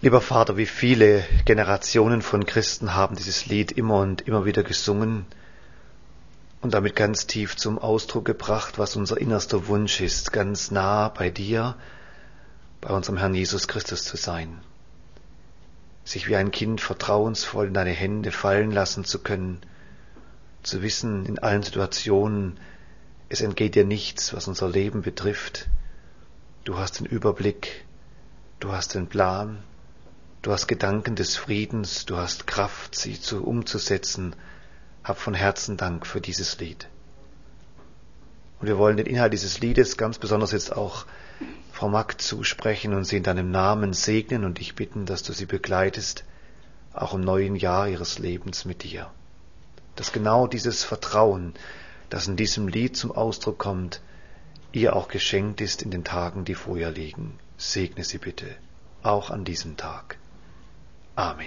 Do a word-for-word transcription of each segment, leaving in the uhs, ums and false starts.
Lieber Vater, wie viele Generationen von Christen haben dieses Lied immer und immer wieder gesungen und damit ganz tief zum Ausdruck gebracht, was unser innerster Wunsch ist, ganz nah bei dir, bei unserem Herrn Jesus Christus zu sein, sich wie ein Kind vertrauensvoll in deine Hände fallen lassen zu können, zu wissen in allen Situationen, es entgeht dir nichts, was unser Leben betrifft. Du hast den Überblick, du hast den Plan, du hast Gedanken des Friedens, du hast Kraft, sie zu umzusetzen. Hab von Herzen Dank für dieses Lied. Und wir wollen den Inhalt dieses Liedes ganz besonders jetzt auch Frau Magd zusprechen und sie in deinem Namen segnen und dich bitten, dass du sie begleitest, auch im neuen Jahr ihres Lebens mit dir. Dass genau dieses Vertrauen, das in diesem Lied zum Ausdruck kommt, ihr auch geschenkt ist in den Tagen, die vor ihr liegen. Segne sie bitte, auch an diesem Tag. Amen.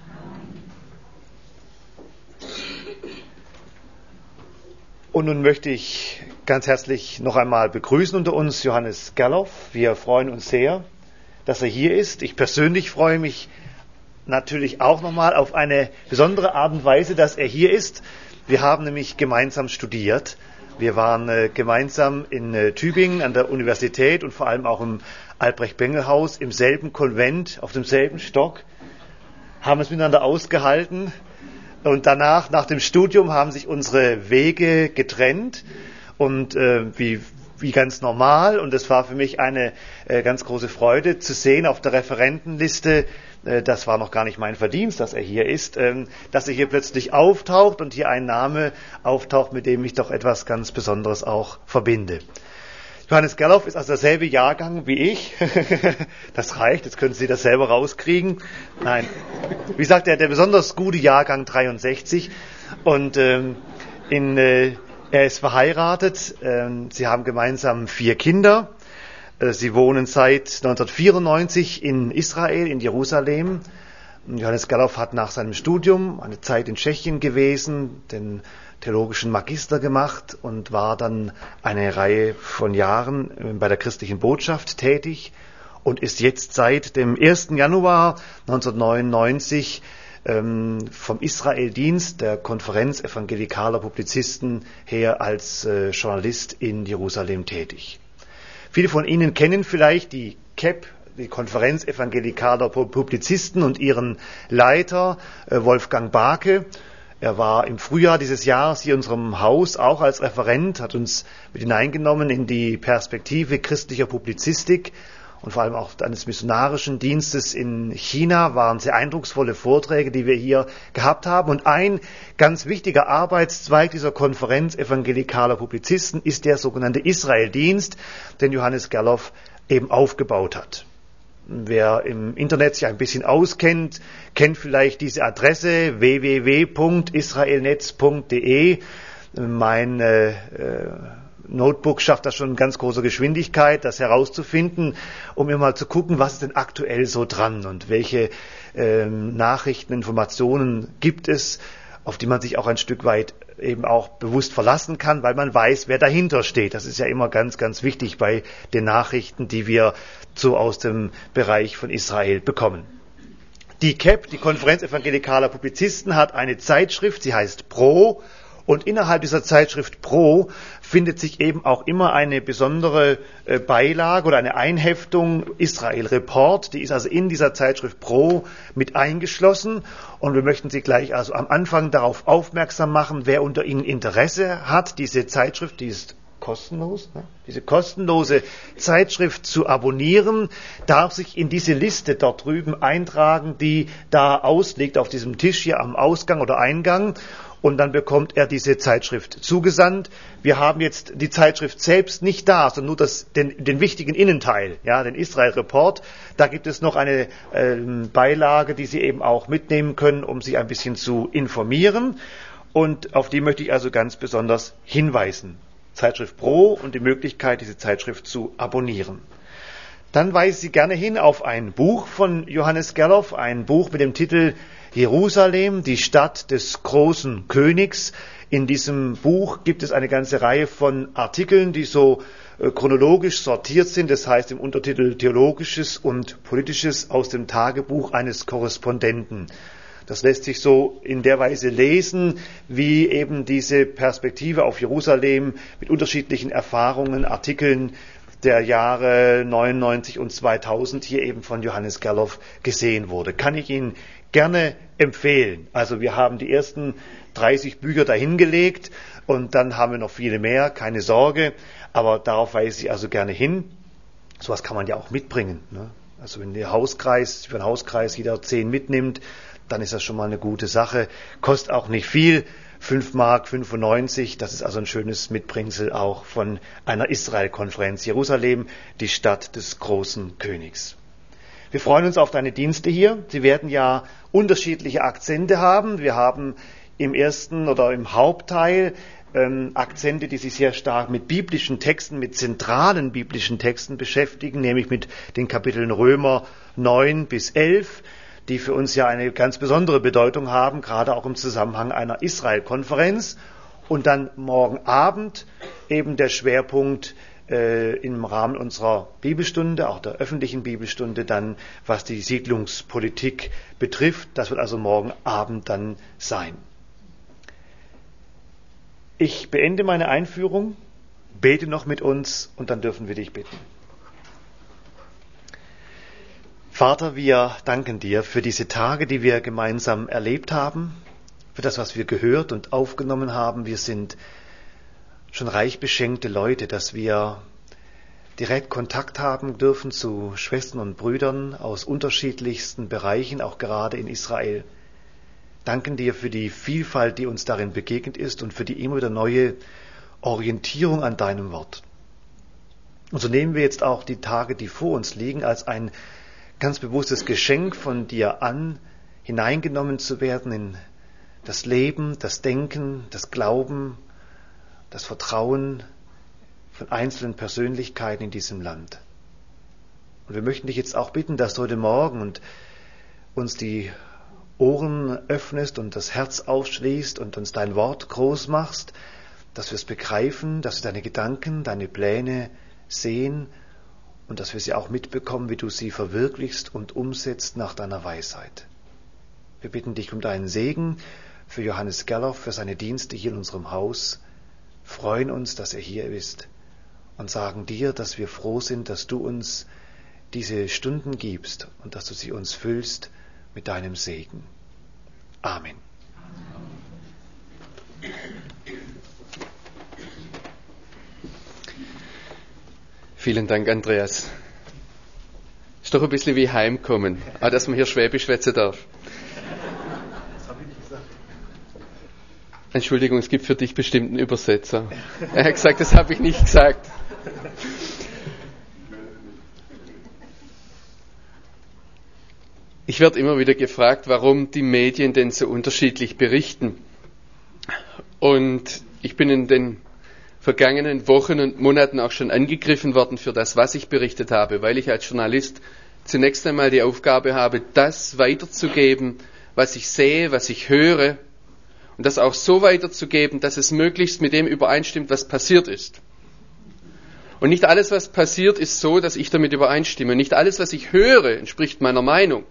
Und nun möchte ich ganz herzlich noch einmal begrüßen unter uns Johannes Gerloff. Wir freuen uns sehr, dass er hier ist. Ich persönlich freue mich natürlich auch nochmal auf eine besondere Art und Weise, dass er hier ist. Wir haben nämlich gemeinsam studiert. Wir waren äh, gemeinsam in äh, Tübingen an der Universität und vor allem auch im Albrecht-Bengel-Haus im selben Konvent, auf demselben Stock, haben es miteinander ausgehalten. Und danach, nach dem Studium, haben sich unsere Wege getrennt und äh, wie, wie ganz normal. Und es war für mich eine äh, ganz große Freude zu sehen auf der Referentenliste, äh, das war noch gar nicht mein Verdienst, dass er hier ist, äh, dass er hier plötzlich auftaucht und hier ein Name auftaucht, mit dem ich doch etwas ganz Besonderes auch verbinde. Johannes Gerloff ist also derselbe Jahrgang wie ich. Das reicht, jetzt können Sie das selber rauskriegen. Nein, wie sagt er, der besonders gute Jahrgang dreiundsechzig. Und ähm, in, äh, er ist verheiratet. Ähm, sie haben gemeinsam vier Kinder. Äh, sie wohnen seit neunzehnhundertvierundneunzig in Israel, in Jerusalem. Johannes Gerloff hat nach seinem Studium eine Zeit in Tschechien gewesen, den theologischen Magister gemacht und war dann eine Reihe von Jahren bei der christlichen Botschaft tätig und ist jetzt seit dem ersten Januar neunzehnhundertneunundneunzig ähm, vom Israel-Dienst der Konferenz evangelikaler Publizisten her als äh, Journalist in Jerusalem tätig. Viele von Ihnen kennen vielleicht die K E P, die Konferenz evangelikaler Publizisten und ihren Leiter äh, Wolfgang Barke. Er war im Frühjahr dieses Jahres hier in unserem Haus auch als Referent, hat uns mit hineingenommen in die Perspektive christlicher Publizistik und vor allem auch eines missionarischen Dienstes in China. Waren sehr eindrucksvolle Vorträge, die wir hier gehabt haben. Und ein ganz wichtiger Arbeitszweig dieser Konferenz evangelikaler Publizisten ist der sogenannte Israel-Dienst, den Johannes Gerloff eben aufgebaut hat. Wer im Internet sich ein bisschen auskennt, kennt vielleicht diese Adresse w w w punkt israelnetz punkt de. Mein äh, Notebook schafft das schon in ganz großer Geschwindigkeit, das herauszufinden, um immer mal zu gucken, was ist denn aktuell so dran und welche äh, Nachrichten, Informationen gibt es, auf die man sich auch ein Stück weit eben auch bewusst verlassen kann, weil man weiß, wer dahinter steht. Das ist ja immer ganz, ganz wichtig bei den Nachrichten, die wir so aus dem Bereich von Israel bekommen. Die K E P, die Konferenz evangelikaler Publizisten, hat eine Zeitschrift, sie heißt Pro. Und innerhalb dieser Zeitschrift Pro findet sich eben auch immer eine besondere Beilage oder eine Einheftung Israel Report. Die ist also in dieser Zeitschrift Pro mit eingeschlossen. Und wir möchten Sie gleich also am Anfang darauf aufmerksam machen, wer unter Ihnen Interesse hat, diese Zeitschrift, die ist kostenlos, ne? Diese kostenlose Zeitschrift zu abonnieren, darf sich in diese Liste dort drüben eintragen, die da ausliegt auf diesem Tisch hier am Ausgang oder Eingang. Und dann bekommt er diese Zeitschrift zugesandt. Wir haben jetzt die Zeitschrift selbst nicht da, sondern nur das, den, den wichtigen Innenteil, ja, den Israel Report. Da gibt es noch eine äh, Beilage, die Sie eben auch mitnehmen können, um sich ein bisschen zu informieren. Und auf die möchte ich also ganz besonders hinweisen. Zeitschrift Pro und die Möglichkeit, diese Zeitschrift zu abonnieren. Dann weise ich Sie gerne hin auf ein Buch von Johannes Gerloff, ein Buch mit dem Titel Jerusalem, die Stadt des großen Königs. In diesem Buch gibt es eine ganze Reihe von Artikeln, die so äh, chronologisch sortiert sind. Das heißt im Untertitel Theologisches und Politisches aus dem Tagebuch eines Korrespondenten. Das lässt sich so in der Weise lesen, wie eben diese Perspektive auf Jerusalem mit unterschiedlichen Erfahrungen, Artikeln der Jahre neunundneunzig und zweitausend hier eben von Johannes Gerloff gesehen wurde. Kann ich Ihnen gerne empfehlen. Also wir haben die ersten dreißig Bücher dahingelegt und dann haben wir noch viele mehr, keine Sorge, aber darauf weise ich also gerne hin. Sowas kann man ja auch mitbringen, ne? Also wenn der Hauskreis, für einen Hauskreis jeder zehn mitnimmt, dann ist das schon mal eine gute Sache. Kostet auch nicht viel, fünf Mark fünfundneunzig, das ist also ein schönes Mitbringsel auch von einer Israel-Konferenz. Jerusalem, die Stadt des großen Königs. Wir freuen uns auf deine Dienste hier. Sie werden ja unterschiedliche Akzente haben. Wir haben im ersten oder im Hauptteil ähm, Akzente, die sich sehr stark mit biblischen Texten, mit zentralen biblischen Texten beschäftigen, nämlich mit den Kapiteln Römer neun bis elf, die für uns ja eine ganz besondere Bedeutung haben, gerade auch im Zusammenhang einer Israel-Konferenz. Und dann morgen Abend eben der Schwerpunkt äh, im Rahmen unserer Bibelstunde, auch der öffentlichen Bibelstunde, dann was die Siedlungspolitik betrifft. Das wird also morgen Abend dann sein. Ich beende meine Einführung, bete noch mit uns und dann dürfen wir dich bitten. Vater, wir danken dir für diese Tage, die wir gemeinsam erlebt haben, für das, was wir gehört und aufgenommen haben. Wir sind schon reich beschenkte Leute, dass wir direkt Kontakt haben dürfen zu Schwestern und Brüdern aus unterschiedlichsten Bereichen, auch gerade in Israel. Danken dir für die Vielfalt, die uns darin begegnet ist und für die immer wieder neue Orientierung an deinem Wort. Und so nehmen wir jetzt auch die Tage, die vor uns liegen, als ein ganz bewusstes Geschenk von dir an, hineingenommen zu werden in das Leben, das Denken, das Glauben, das Vertrauen von einzelnen Persönlichkeiten in diesem Land. Und wir möchten dich jetzt auch bitten, dass du heute Morgen und uns die Ohren öffnest und das Herz aufschließt und uns dein Wort groß machst, dass wir es begreifen, dass wir deine Gedanken, deine Pläne sehen und dass wir sie auch mitbekommen, wie du sie verwirklichst und umsetzt nach deiner Weisheit. Wir bitten dich um deinen Segen für Johannes Gerloff, für seine Dienste hier in unserem Haus, freuen uns, dass er hier ist und sagen dir, dass wir froh sind, dass du uns diese Stunden gibst und dass du sie uns füllst mit deinem Segen. Amen. Vielen Dank, Andreas. Ist doch ein bisschen wie Heimkommen, auch dass man hier Schwäbisch schwätzen darf. Das habe ich nicht gesagt. Entschuldigung, es gibt für dich bestimmt einen Übersetzer. Er hat gesagt, das habe ich nicht gesagt. Ich werde immer wieder gefragt, warum die Medien denn so unterschiedlich berichten. Und ich bin in den vergangenen Wochen und Monaten auch schon angegriffen worden für das, was ich berichtet habe, weil ich als Journalist zunächst einmal die Aufgabe habe, das weiterzugeben, was ich sehe, was ich höre, und das auch so weiterzugeben, dass es möglichst mit dem übereinstimmt, was passiert ist. Und nicht alles, was passiert, ist so, dass ich damit übereinstimme. Und nicht alles, was ich höre, entspricht meiner Meinung.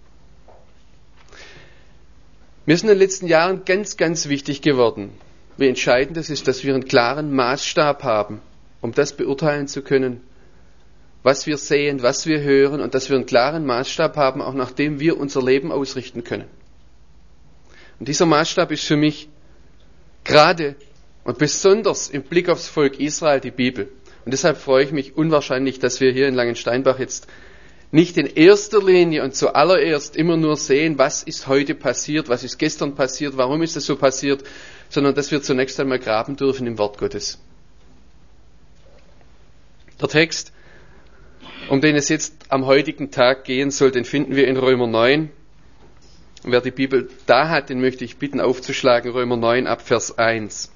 Mir ist in den letzten Jahren ganz, ganz wichtig geworden, wie entscheidend es ist, dass wir einen klaren Maßstab haben, um das beurteilen zu können, was wir sehen, was wir hören, und dass wir einen klaren Maßstab haben, auch nach dem wir unser Leben ausrichten können. Und dieser Maßstab ist für mich gerade und besonders im Blick aufs Volk Israel die Bibel. Und deshalb freue ich mich unwahrscheinlich, dass wir hier in Langensteinbach jetzt nicht in erster Linie und zuallererst immer nur sehen, was ist heute passiert, was ist gestern passiert, warum ist es so passiert, sondern dass wir zunächst einmal graben dürfen im Wort Gottes. Der Text, um den es jetzt am heutigen Tag gehen soll, den finden wir in Römer neun. Und wer die Bibel da hat, den möchte ich bitten aufzuschlagen, Römer neun ab Vers eins.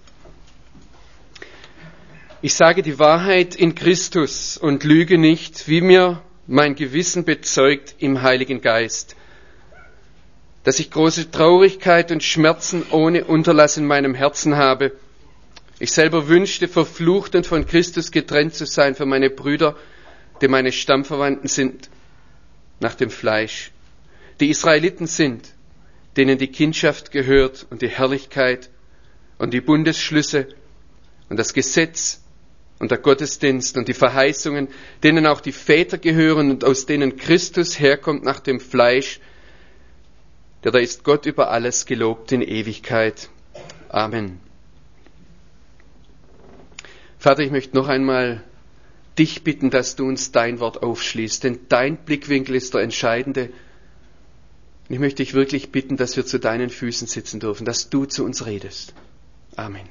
Ich sage die Wahrheit in Christus und lüge nicht, wie mir mein Gewissen bezeugt im Heiligen Geist. dass ich große Traurigkeit und Schmerzen ohne Unterlass in meinem Herzen habe. Ich selber wünschte, verflucht und von Christus getrennt zu sein für meine Brüder, die meine Stammverwandten sind, nach dem Fleisch, die Israeliten sind, denen die Kindschaft gehört und die Herrlichkeit und die Bundesschlüsse und das Gesetz und der Gottesdienst und die Verheißungen, denen auch die Väter gehören und aus denen Christus herkommt nach dem Fleisch, der da ist Gott über alles gelobt in Ewigkeit. Amen. Vater, ich möchte noch einmal dich bitten, dass du uns dein Wort aufschließt, denn dein Blickwinkel ist der entscheidende. Und ich möchte dich wirklich bitten, dass wir zu deinen Füßen sitzen dürfen, dass du zu uns redest. Amen.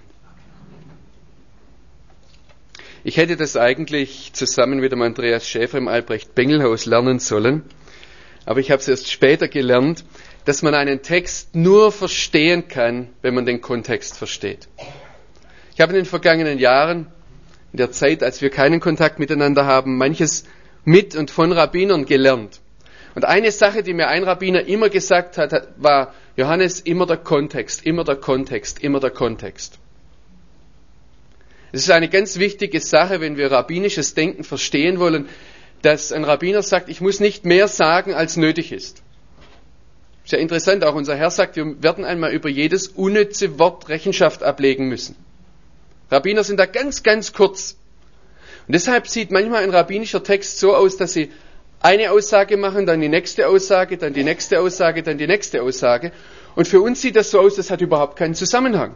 Ich hätte das eigentlich zusammen mit dem Andreas Schäfer im Albrecht-Bengel-Haus lernen sollen, aber ich habe es erst später gelernt, dass man einen Text nur verstehen kann, wenn man den Kontext versteht. Ich habe in den vergangenen Jahren, in der Zeit, als wir keinen Kontakt miteinander haben, manches mit und von Rabbinern gelernt. Und eine Sache, die mir ein Rabbiner immer gesagt hat, war, Johannes, immer der Kontext, immer der Kontext, immer der Kontext. Es ist eine ganz wichtige Sache, wenn wir rabbinisches Denken verstehen wollen, dass ein Rabbiner sagt, ich muss nicht mehr sagen, als nötig ist. Ist ja interessant, auch unser Herr sagt, wir werden einmal über jedes unnütze Wort Rechenschaft ablegen müssen. Rabbiner sind da ganz, ganz kurz. Und deshalb sieht manchmal ein rabbinischer Text so aus, dass sie eine Aussage machen, dann die nächste Aussage, dann die nächste Aussage, dann die nächste Aussage. Und für uns sieht das so aus, das hat überhaupt keinen Zusammenhang.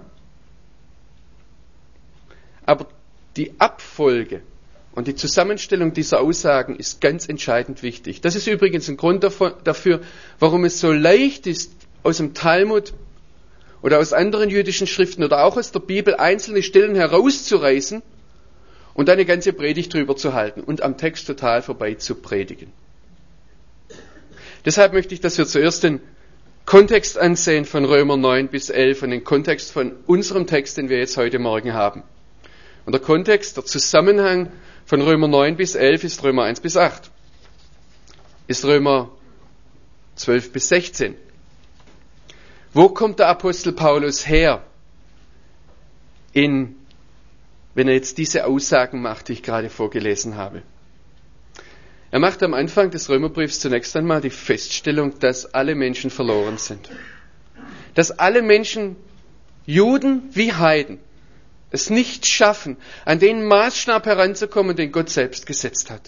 Aber die Abfolge und die Zusammenstellung dieser Aussagen ist ganz entscheidend wichtig. Das ist übrigens ein Grund dafür, warum es so leicht ist, aus dem Talmud oder aus anderen jüdischen Schriften oder auch aus der Bibel einzelne Stellen herauszureißen und eine ganze Predigt drüber zu halten und am Text total vorbei zu predigen. Deshalb möchte ich, dass wir zuerst den Kontext ansehen von Römer neun bis elf und den Kontext von unserem Text, den wir jetzt heute Morgen haben. Und der Kontext, der Zusammenhang von Römer neun bis elf ist Römer eins bis acht. Ist Römer zwölf bis sechzehn. Wo kommt der Apostel Paulus her, in, wenn er jetzt diese Aussagen macht, die ich gerade vorgelesen habe? Er macht am Anfang des Römerbriefs zunächst einmal die Feststellung, dass alle Menschen verloren sind. Dass alle Menschen, Juden wie Heiden, es nicht schaffen, an den Maßstab heranzukommen, den Gott selbst gesetzt hat.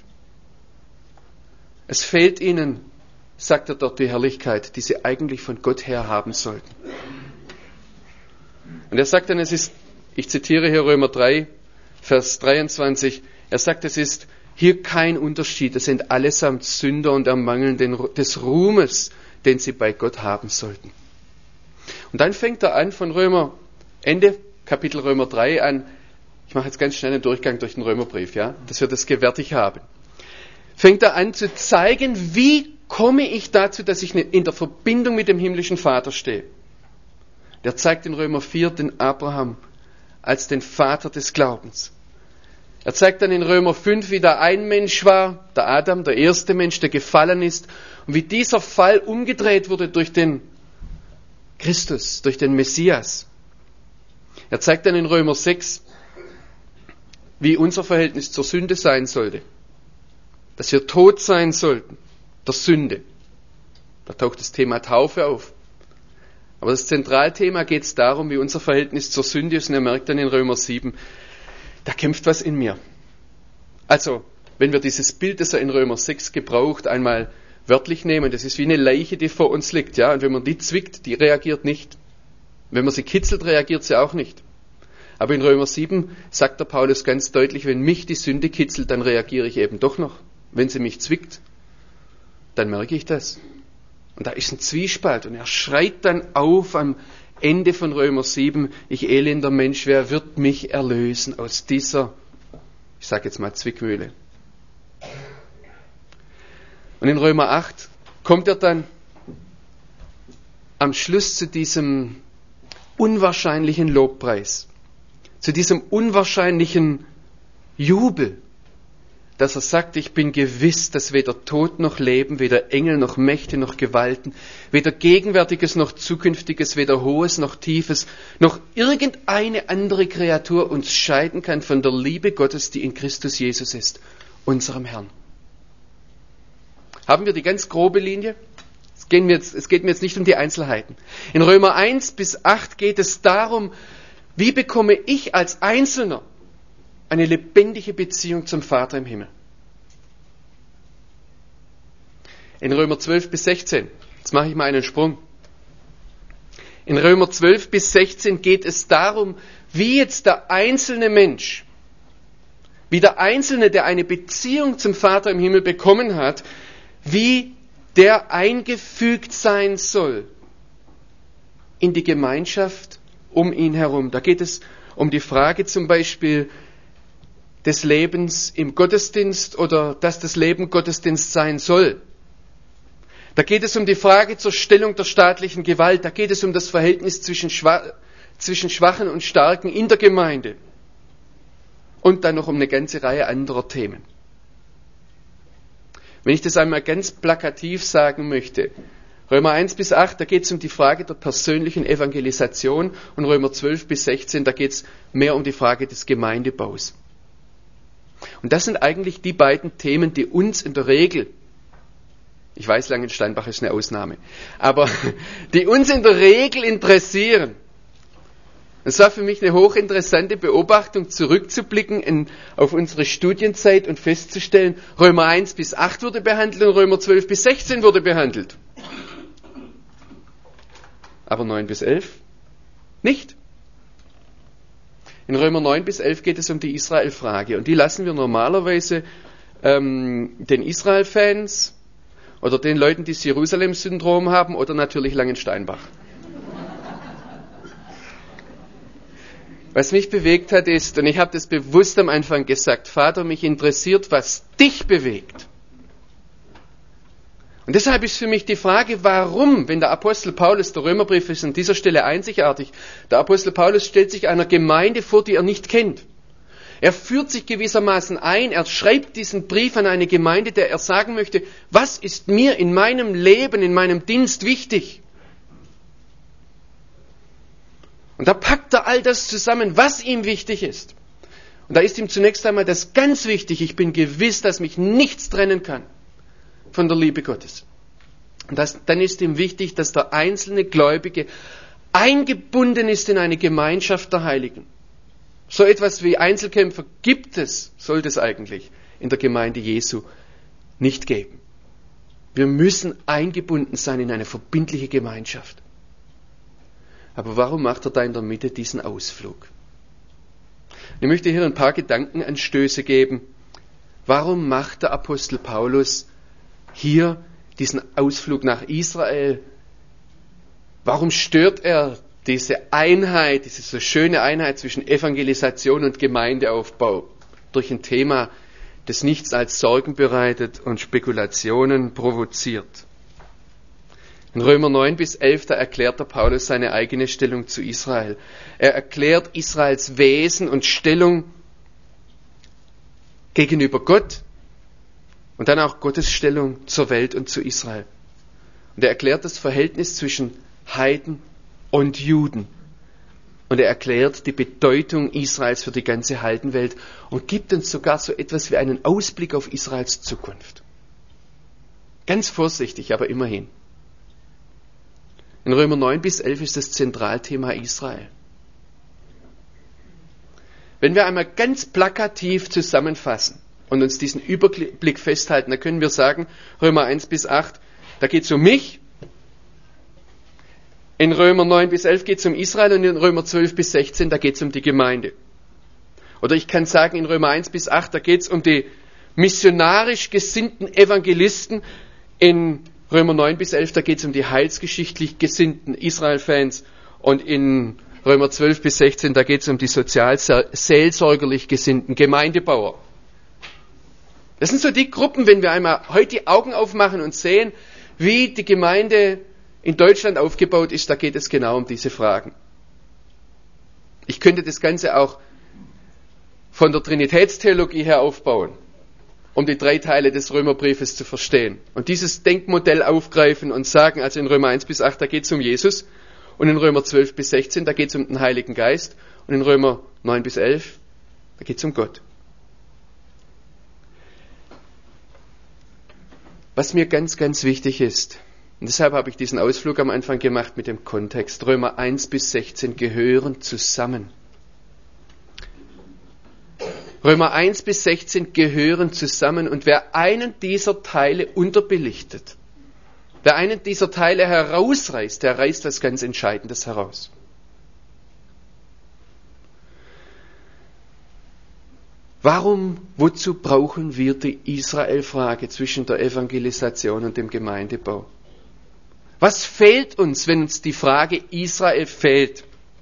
Es fehlt ihnen, sagt er dort, die Herrlichkeit, die sie eigentlich von Gott her haben sollten. Und er sagt dann, es ist, ich zitiere hier Römer drei, Vers dreiundzwanzig, er sagt, es ist hier kein Unterschied, es sind allesamt Sünder und ermangeln den, des Ruhmes, den sie bei Gott haben sollten. Und dann fängt er an von Römer, Ende Kapitel Römer drei an, ich mache jetzt ganz schnell einen Durchgang durch den Römerbrief, ja, dass wir das gewärtig haben. Fängt er an zu zeigen, wie komme ich dazu, dass ich in der Verbindung mit dem himmlischen Vater stehe. Der zeigt in Römer vier den Abraham als den Vater des Glaubens. Er zeigt dann in Römer fünf, wie da ein Mensch war, der Adam, der erste Mensch, der gefallen ist, und wie dieser Fall umgedreht wurde durch den Christus, durch den Messias. Er zeigt dann in Römer sechs, wie unser Verhältnis zur Sünde sein sollte. Dass wir tot sein sollten, der Sünde. Da taucht das Thema Taufe auf. Aber das Zentralthema geht es darum, wie unser Verhältnis zur Sünde ist. Und er merkt dann in Römer sieben, da kämpft was in mir. Also, wenn wir dieses Bild, das er in Römer sechs gebraucht, einmal wörtlich nehmen, das ist wie eine Leiche, die vor uns liegt. Ja? Und wenn man die zwickt, die reagiert nicht. Wenn man sie kitzelt, reagiert sie auch nicht. Aber in Römer sieben sagt der Paulus ganz deutlich, wenn mich die Sünde kitzelt, dann reagiere ich eben doch noch. Wenn sie mich zwickt, dann merke ich das. Und da ist ein Zwiespalt. Und er schreit dann auf am Ende von Römer sieben, ich elender Mensch, wer wird mich erlösen aus dieser, ich sage jetzt mal, Zwickmühle. Und in Römer acht kommt er dann am Schluss zu diesem unwahrscheinlichen Lobpreis, zu diesem unwahrscheinlichen Jubel, dass er sagt, ich bin gewiss, dass weder Tod noch Leben, weder Engel noch Mächte noch Gewalten, weder Gegenwärtiges noch Zukünftiges, weder Hohes noch Tiefes, noch irgendeine andere Kreatur uns scheiden kann von der Liebe Gottes, die in Christus Jesus ist, unserem Herrn. Haben wir die ganz grobe Linie? Es geht mir jetzt, es geht mir jetzt nicht um die Einzelheiten. In Römer eins bis acht geht es darum, wie bekomme ich als Einzelner eine lebendige Beziehung zum Vater im Himmel. In Römer zwölf bis sechzehn, jetzt mache ich mal einen Sprung. In Römer zwölf bis sechzehn geht es darum, wie jetzt der einzelne Mensch, wie der Einzelne, der eine Beziehung zum Vater im Himmel bekommen hat, wie der eingefügt sein soll in die Gemeinschaft um ihn herum. Da geht es um die Frage zum Beispiel des Lebens im Gottesdienst oder dass das Leben Gottesdienst sein soll. Da geht es um die Frage zur Stellung der staatlichen Gewalt. Da geht es um das Verhältnis zwischen, Schwa- zwischen Schwachen und Starken in der Gemeinde. Und dann noch um eine ganze Reihe anderer Themen. Wenn ich das einmal ganz plakativ sagen möchte, Römer eins bis acht, da geht es um die Frage der persönlichen Evangelisation und Römer zwölf bis sechzehn, da geht es mehr um die Frage des Gemeindebaus. Und das sind eigentlich die beiden Themen, die uns in der Regel, ich weiß, Langensteinbach ist eine Ausnahme, aber die uns in der Regel interessieren. Es war für mich eine hochinteressante Beobachtung, zurückzublicken in, auf unsere Studienzeit und festzustellen, Römer eins bis acht wurde behandelt und Römer zwölf bis sechzehn wurde behandelt. Aber neun bis elf nicht. In Römer neun bis elf geht es um die Israel-Frage und die lassen wir normalerweise ähm, den Israel-Fans oder den Leuten, die das Jerusalem-Syndrom haben oder natürlich Langensteinbach. Was mich bewegt hat ist, und ich habe das bewusst am Anfang gesagt, Vater, mich interessiert, was dich bewegt. Und deshalb ist für mich die Frage, warum, wenn der Apostel Paulus, der Römerbrief ist an dieser Stelle einzigartig, der Apostel Paulus stellt sich einer Gemeinde vor, die er nicht kennt. Er führt sich gewissermaßen ein, er schreibt diesen Brief an eine Gemeinde, der er sagen möchte, was ist mir in meinem Leben, in meinem Dienst wichtig? Und da packt er all das zusammen, was ihm wichtig ist. Und da ist ihm zunächst einmal das ganz wichtig, ich bin gewiss, dass mich nichts trennen kann von der Liebe Gottes. Und das, dann ist ihm wichtig, dass der einzelne Gläubige eingebunden ist in eine Gemeinschaft der Heiligen. So etwas wie Einzelkämpfer gibt es, sollte es eigentlich in der Gemeinde Jesu nicht geben. Wir müssen eingebunden sein in eine verbindliche Gemeinschaft. Aber warum macht er da in der Mitte diesen Ausflug? Ich möchte hier ein paar Gedankenanstöße geben. Warum macht der Apostel Paulus hier diesen Ausflug nach Israel? Warum stört er diese Einheit, diese so schöne Einheit zwischen Evangelisation und Gemeindeaufbau durch ein Thema, das nichts als Sorgen bereitet und Spekulationen provoziert? In Römer neun bis elf, da erklärt der Paulus seine eigene Stellung zu Israel. Er erklärt Israels Wesen und Stellung gegenüber Gott und dann auch Gottes Stellung zur Welt und zu Israel. Und er erklärt das Verhältnis zwischen Heiden und Juden. Und er erklärt die Bedeutung Israels für die ganze Heidenwelt und gibt uns sogar so etwas wie einen Ausblick auf Israels Zukunft. Ganz vorsichtig, aber immerhin. In Römer neun bis elf ist das Zentralthema Israel. Wenn wir einmal ganz plakativ zusammenfassen und uns diesen Überblick festhalten, dann können wir sagen, Römer eins bis acht, da geht es um mich. In Römer neun bis elf geht es um Israel und in Römer zwölf bis sechzehn, da geht es um die Gemeinde. Oder ich kann sagen, in Römer eins bis acht, da geht es um die missionarisch gesinnten Evangelisten. In Römer neun bis elf, da geht es um die heilsgeschichtlich gesinnten Israel-Fans. Und in Römer zwölf bis sechzehn, da geht es um die sozial-seelsorgerlich gesinnten Gemeindebauer. Das sind so die Gruppen, wenn wir einmal heute die Augen aufmachen und sehen, wie die Gemeinde in Deutschland aufgebaut ist, da geht es genau um diese Fragen. Ich könnte das Ganze auch von der Trinitätstheologie her aufbauen um die drei Teile des Römerbriefes zu verstehen. Und dieses Denkmodell aufgreifen und sagen, also in Römer eins bis acht, da geht es um Jesus, und in Römer zwölf bis sechzehn, da geht es um den Heiligen Geist, und in Römer neun bis elf, da geht es um Gott. Was mir ganz, ganz wichtig ist, und deshalb habe ich diesen Ausflug am Anfang gemacht mit dem Kontext, Römer eins bis sechzehn gehören zusammen. Römer eins bis sechzehn gehören zusammen, und wer einen dieser Teile unterbelichtet, wer einen dieser Teile herausreißt, der reißt was ganz Entscheidendes heraus. Warum, wozu brauchen wir die Israel-Frage zwischen der Evangelisation und dem Gemeindebau? Was fehlt uns, wenn uns die Frage Israel fehlt?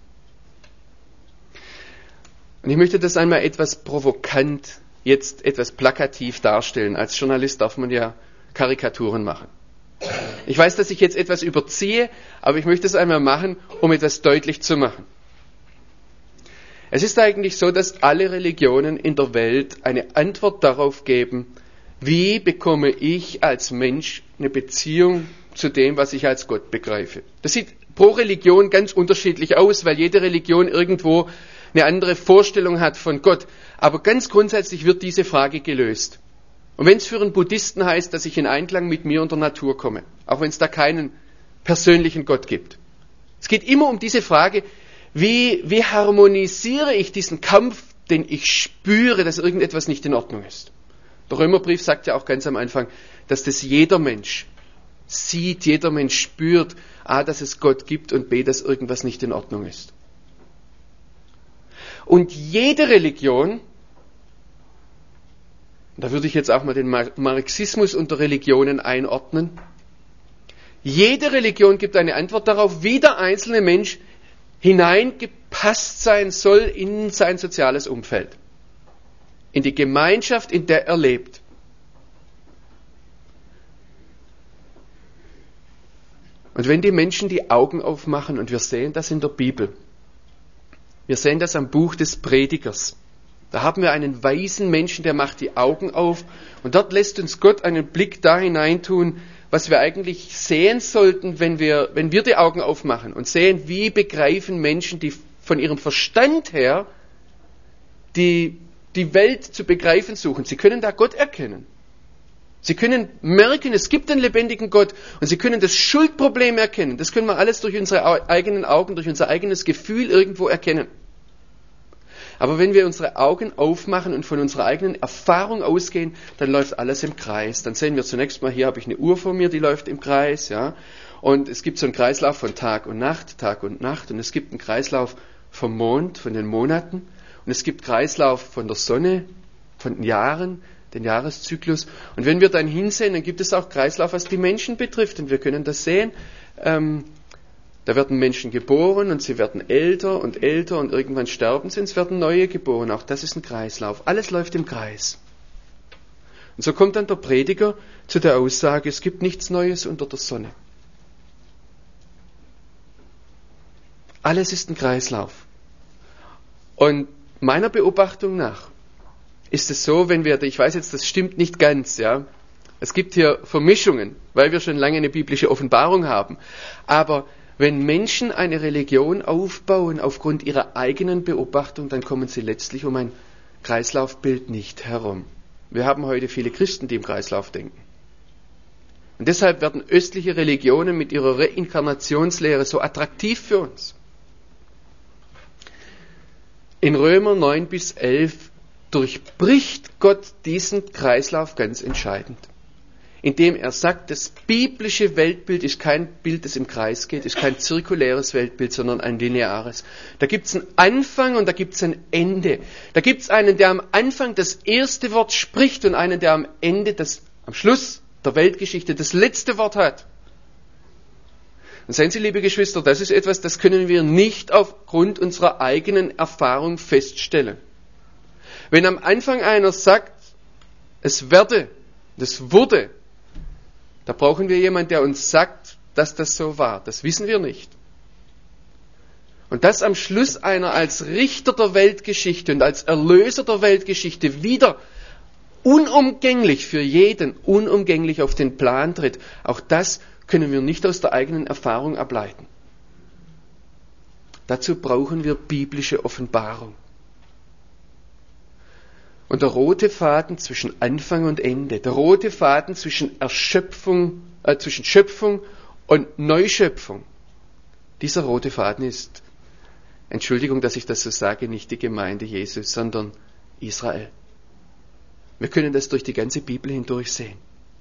Und ich möchte das einmal etwas provokant, jetzt etwas plakativ darstellen. Als Journalist darf man ja Karikaturen machen. Ich weiß, dass ich jetzt etwas überziehe, aber ich möchte es einmal machen, um etwas deutlich zu machen. Es ist eigentlich so, dass alle Religionen in der Welt eine Antwort darauf geben, wie bekomme ich als Mensch eine Beziehung zu dem, was ich als Gott begreife. Das sieht pro Religion ganz unterschiedlich aus, weil jede Religion irgendwo eine andere Vorstellung hat von Gott. Aber ganz grundsätzlich wird diese Frage gelöst. Und wenn es für einen Buddhisten heißt, dass ich in Einklang mit mir und der Natur komme, auch wenn es da keinen persönlichen Gott gibt. Es geht immer um diese Frage, wie, wie harmonisiere ich diesen Kampf, den ich spüre, dass irgendetwas nicht in Ordnung ist. Der Römerbrief sagt ja auch ganz am Anfang, dass das jeder Mensch sieht, jeder Mensch spürt, a, dass es Gott gibt und b, dass irgendwas nicht in Ordnung ist. Und jede Religion, da würde ich jetzt auch mal den Marxismus unter Religionen einordnen, jede Religion gibt eine Antwort darauf, wie der einzelne Mensch hineingepasst sein soll in sein soziales Umfeld, in die Gemeinschaft, in der er lebt. Und wenn die Menschen die Augen aufmachen, und wir sehen das in der Bibel, wir sehen das am Buch des Predigers, da haben wir einen weisen Menschen, der macht die Augen auf, und dort lässt uns Gott einen Blick da hineintun, was wir eigentlich sehen sollten, wenn wir, wenn wir die Augen aufmachen und sehen, wie begreifen Menschen, die von ihrem Verstand her die, die Welt zu begreifen suchen. Sie können da Gott erkennen. Sie können merken, es gibt einen lebendigen Gott, und sie können das Schuldproblem erkennen. Das können wir alles durch unsere eigenen Augen, durch unser eigenes Gefühl irgendwo erkennen. Aber wenn wir unsere Augen aufmachen und von unserer eigenen Erfahrung ausgehen, dann läuft alles im Kreis. Dann sehen wir zunächst mal, hier habe ich eine Uhr vor mir, die läuft im Kreis, ja. Und es gibt so einen Kreislauf von Tag und Nacht, Tag und Nacht. Und es gibt einen Kreislauf vom Mond, von den Monaten. Und es gibt Kreislauf von der Sonne, von den Jahren, den Jahreszyklus. Und wenn wir dann hinsehen, dann gibt es auch Kreislauf, was die Menschen betrifft. Und wir können das sehen. Ähm, Da werden Menschen geboren und sie werden älter und älter und irgendwann sterben sie und es werden neue geboren. Auch das ist ein Kreislauf. Alles läuft im Kreis. Und so kommt dann der Prediger zu der Aussage, es gibt nichts Neues unter der Sonne. Alles ist ein Kreislauf. Und meiner Beobachtung nach ist es so, wenn wir, ich weiß jetzt, das stimmt nicht ganz, ja. Es gibt hier Vermischungen, weil wir schon lange eine biblische Offenbarung haben. Aber wenn Menschen eine Religion aufbauen aufgrund ihrer eigenen Beobachtung, dann kommen sie letztlich um ein Kreislaufbild nicht herum. Wir haben heute viele Christen, die im Kreislauf denken. Und deshalb werden östliche Religionen mit ihrer Reinkarnationslehre so attraktiv für uns. In Römer neun bis elf durchbricht Gott diesen Kreislauf ganz entscheidend, indem er sagt, das biblische Weltbild ist kein Bild, das im Kreis geht, ist kein zirkuläres Weltbild, sondern ein lineares. Da gibt es einen Anfang und da gibt es ein Ende. Da gibt es einen, der am Anfang das erste Wort spricht und einen, der am Ende, das, am Schluss der Weltgeschichte das letzte Wort hat. Und sehen Sie, liebe Geschwister, das ist etwas, das können wir nicht aufgrund unserer eigenen Erfahrung feststellen. Wenn am Anfang einer sagt, es werde, das wurde, da brauchen wir jemanden, der uns sagt, dass das so war. Das wissen wir nicht. Und dass am Schluss einer als Richter der Weltgeschichte und als Erlöser der Weltgeschichte wieder unumgänglich für jeden, unumgänglich auf den Plan tritt, auch das können wir nicht aus der eigenen Erfahrung ableiten. Dazu brauchen wir biblische Offenbarung. Und der rote Faden zwischen Anfang und Ende, der rote Faden zwischen Erschöpfung, äh, zwischen Schöpfung und Neuschöpfung, dieser rote Faden ist, Entschuldigung, dass ich das so sage, nicht die Gemeinde Jesu, sondern Israel. Wir können das durch die ganze Bibel hindurch sehen.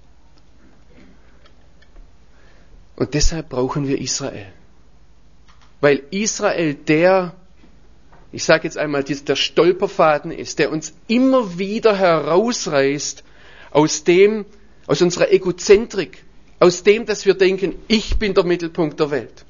Und deshalb brauchen wir Israel. Weil Israel der, ich sage jetzt einmal, der Stolperfaden ist, der uns immer wieder herausreißt aus dem, aus unserer Egozentrik, aus dem, dass wir denken, ich bin der Mittelpunkt der Welt.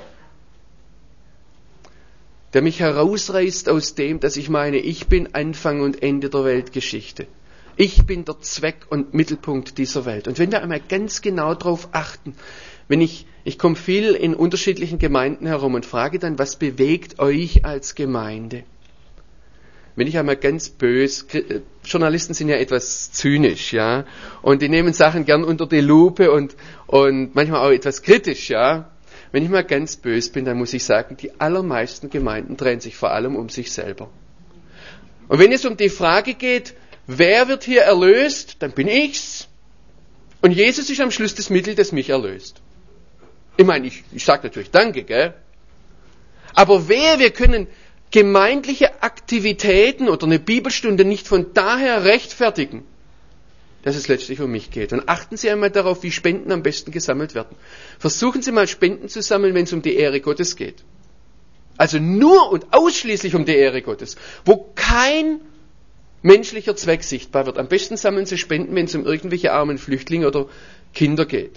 Der mich herausreißt aus dem, dass ich meine, ich bin Anfang und Ende der Weltgeschichte. Ich bin der Zweck und Mittelpunkt dieser Welt. Und wenn wir einmal ganz genau darauf achten, wenn ich, ich komme viel in unterschiedlichen Gemeinden herum und frage dann, was bewegt euch als Gemeinde? Wenn ich einmal ganz böse, Journalisten sind ja etwas zynisch, ja, und die nehmen Sachen gern unter die Lupe und, und manchmal auch etwas kritisch, ja. Wenn ich mal ganz böse bin, dann muss ich sagen, die allermeisten Gemeinden drehen sich vor allem um sich selber. Und wenn es um die Frage geht, wer wird hier erlöst, dann bin ich's. Und Jesus ist am Schluss das Mittel, das mich erlöst. Ich meine, ich, ich sage natürlich Danke, gell? Aber wer, wir können gemeindliche Aktivitäten oder eine Bibelstunde nicht von daher rechtfertigen, dass es letztlich um mich geht. Und achten Sie einmal darauf, wie Spenden am besten gesammelt werden. Versuchen Sie mal Spenden zu sammeln, wenn es um die Ehre Gottes geht. Also nur und ausschließlich um die Ehre Gottes, wo kein menschlicher Zweck sichtbar wird. Am besten sammeln Sie Spenden, wenn es um irgendwelche armen Flüchtlinge oder Kinder geht.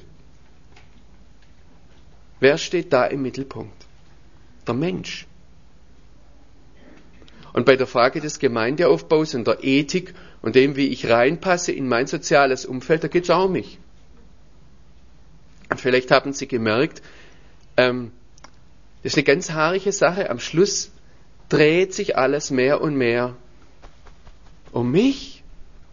Wer steht da im Mittelpunkt? Der Mensch. Und bei der Frage des Gemeindeaufbaus und der Ethik und dem, wie ich reinpasse in mein soziales Umfeld, da geht es auch um mich. Und vielleicht haben Sie gemerkt, ähm, das ist eine ganz haarige Sache. Am Schluss dreht sich alles mehr und mehr um mich.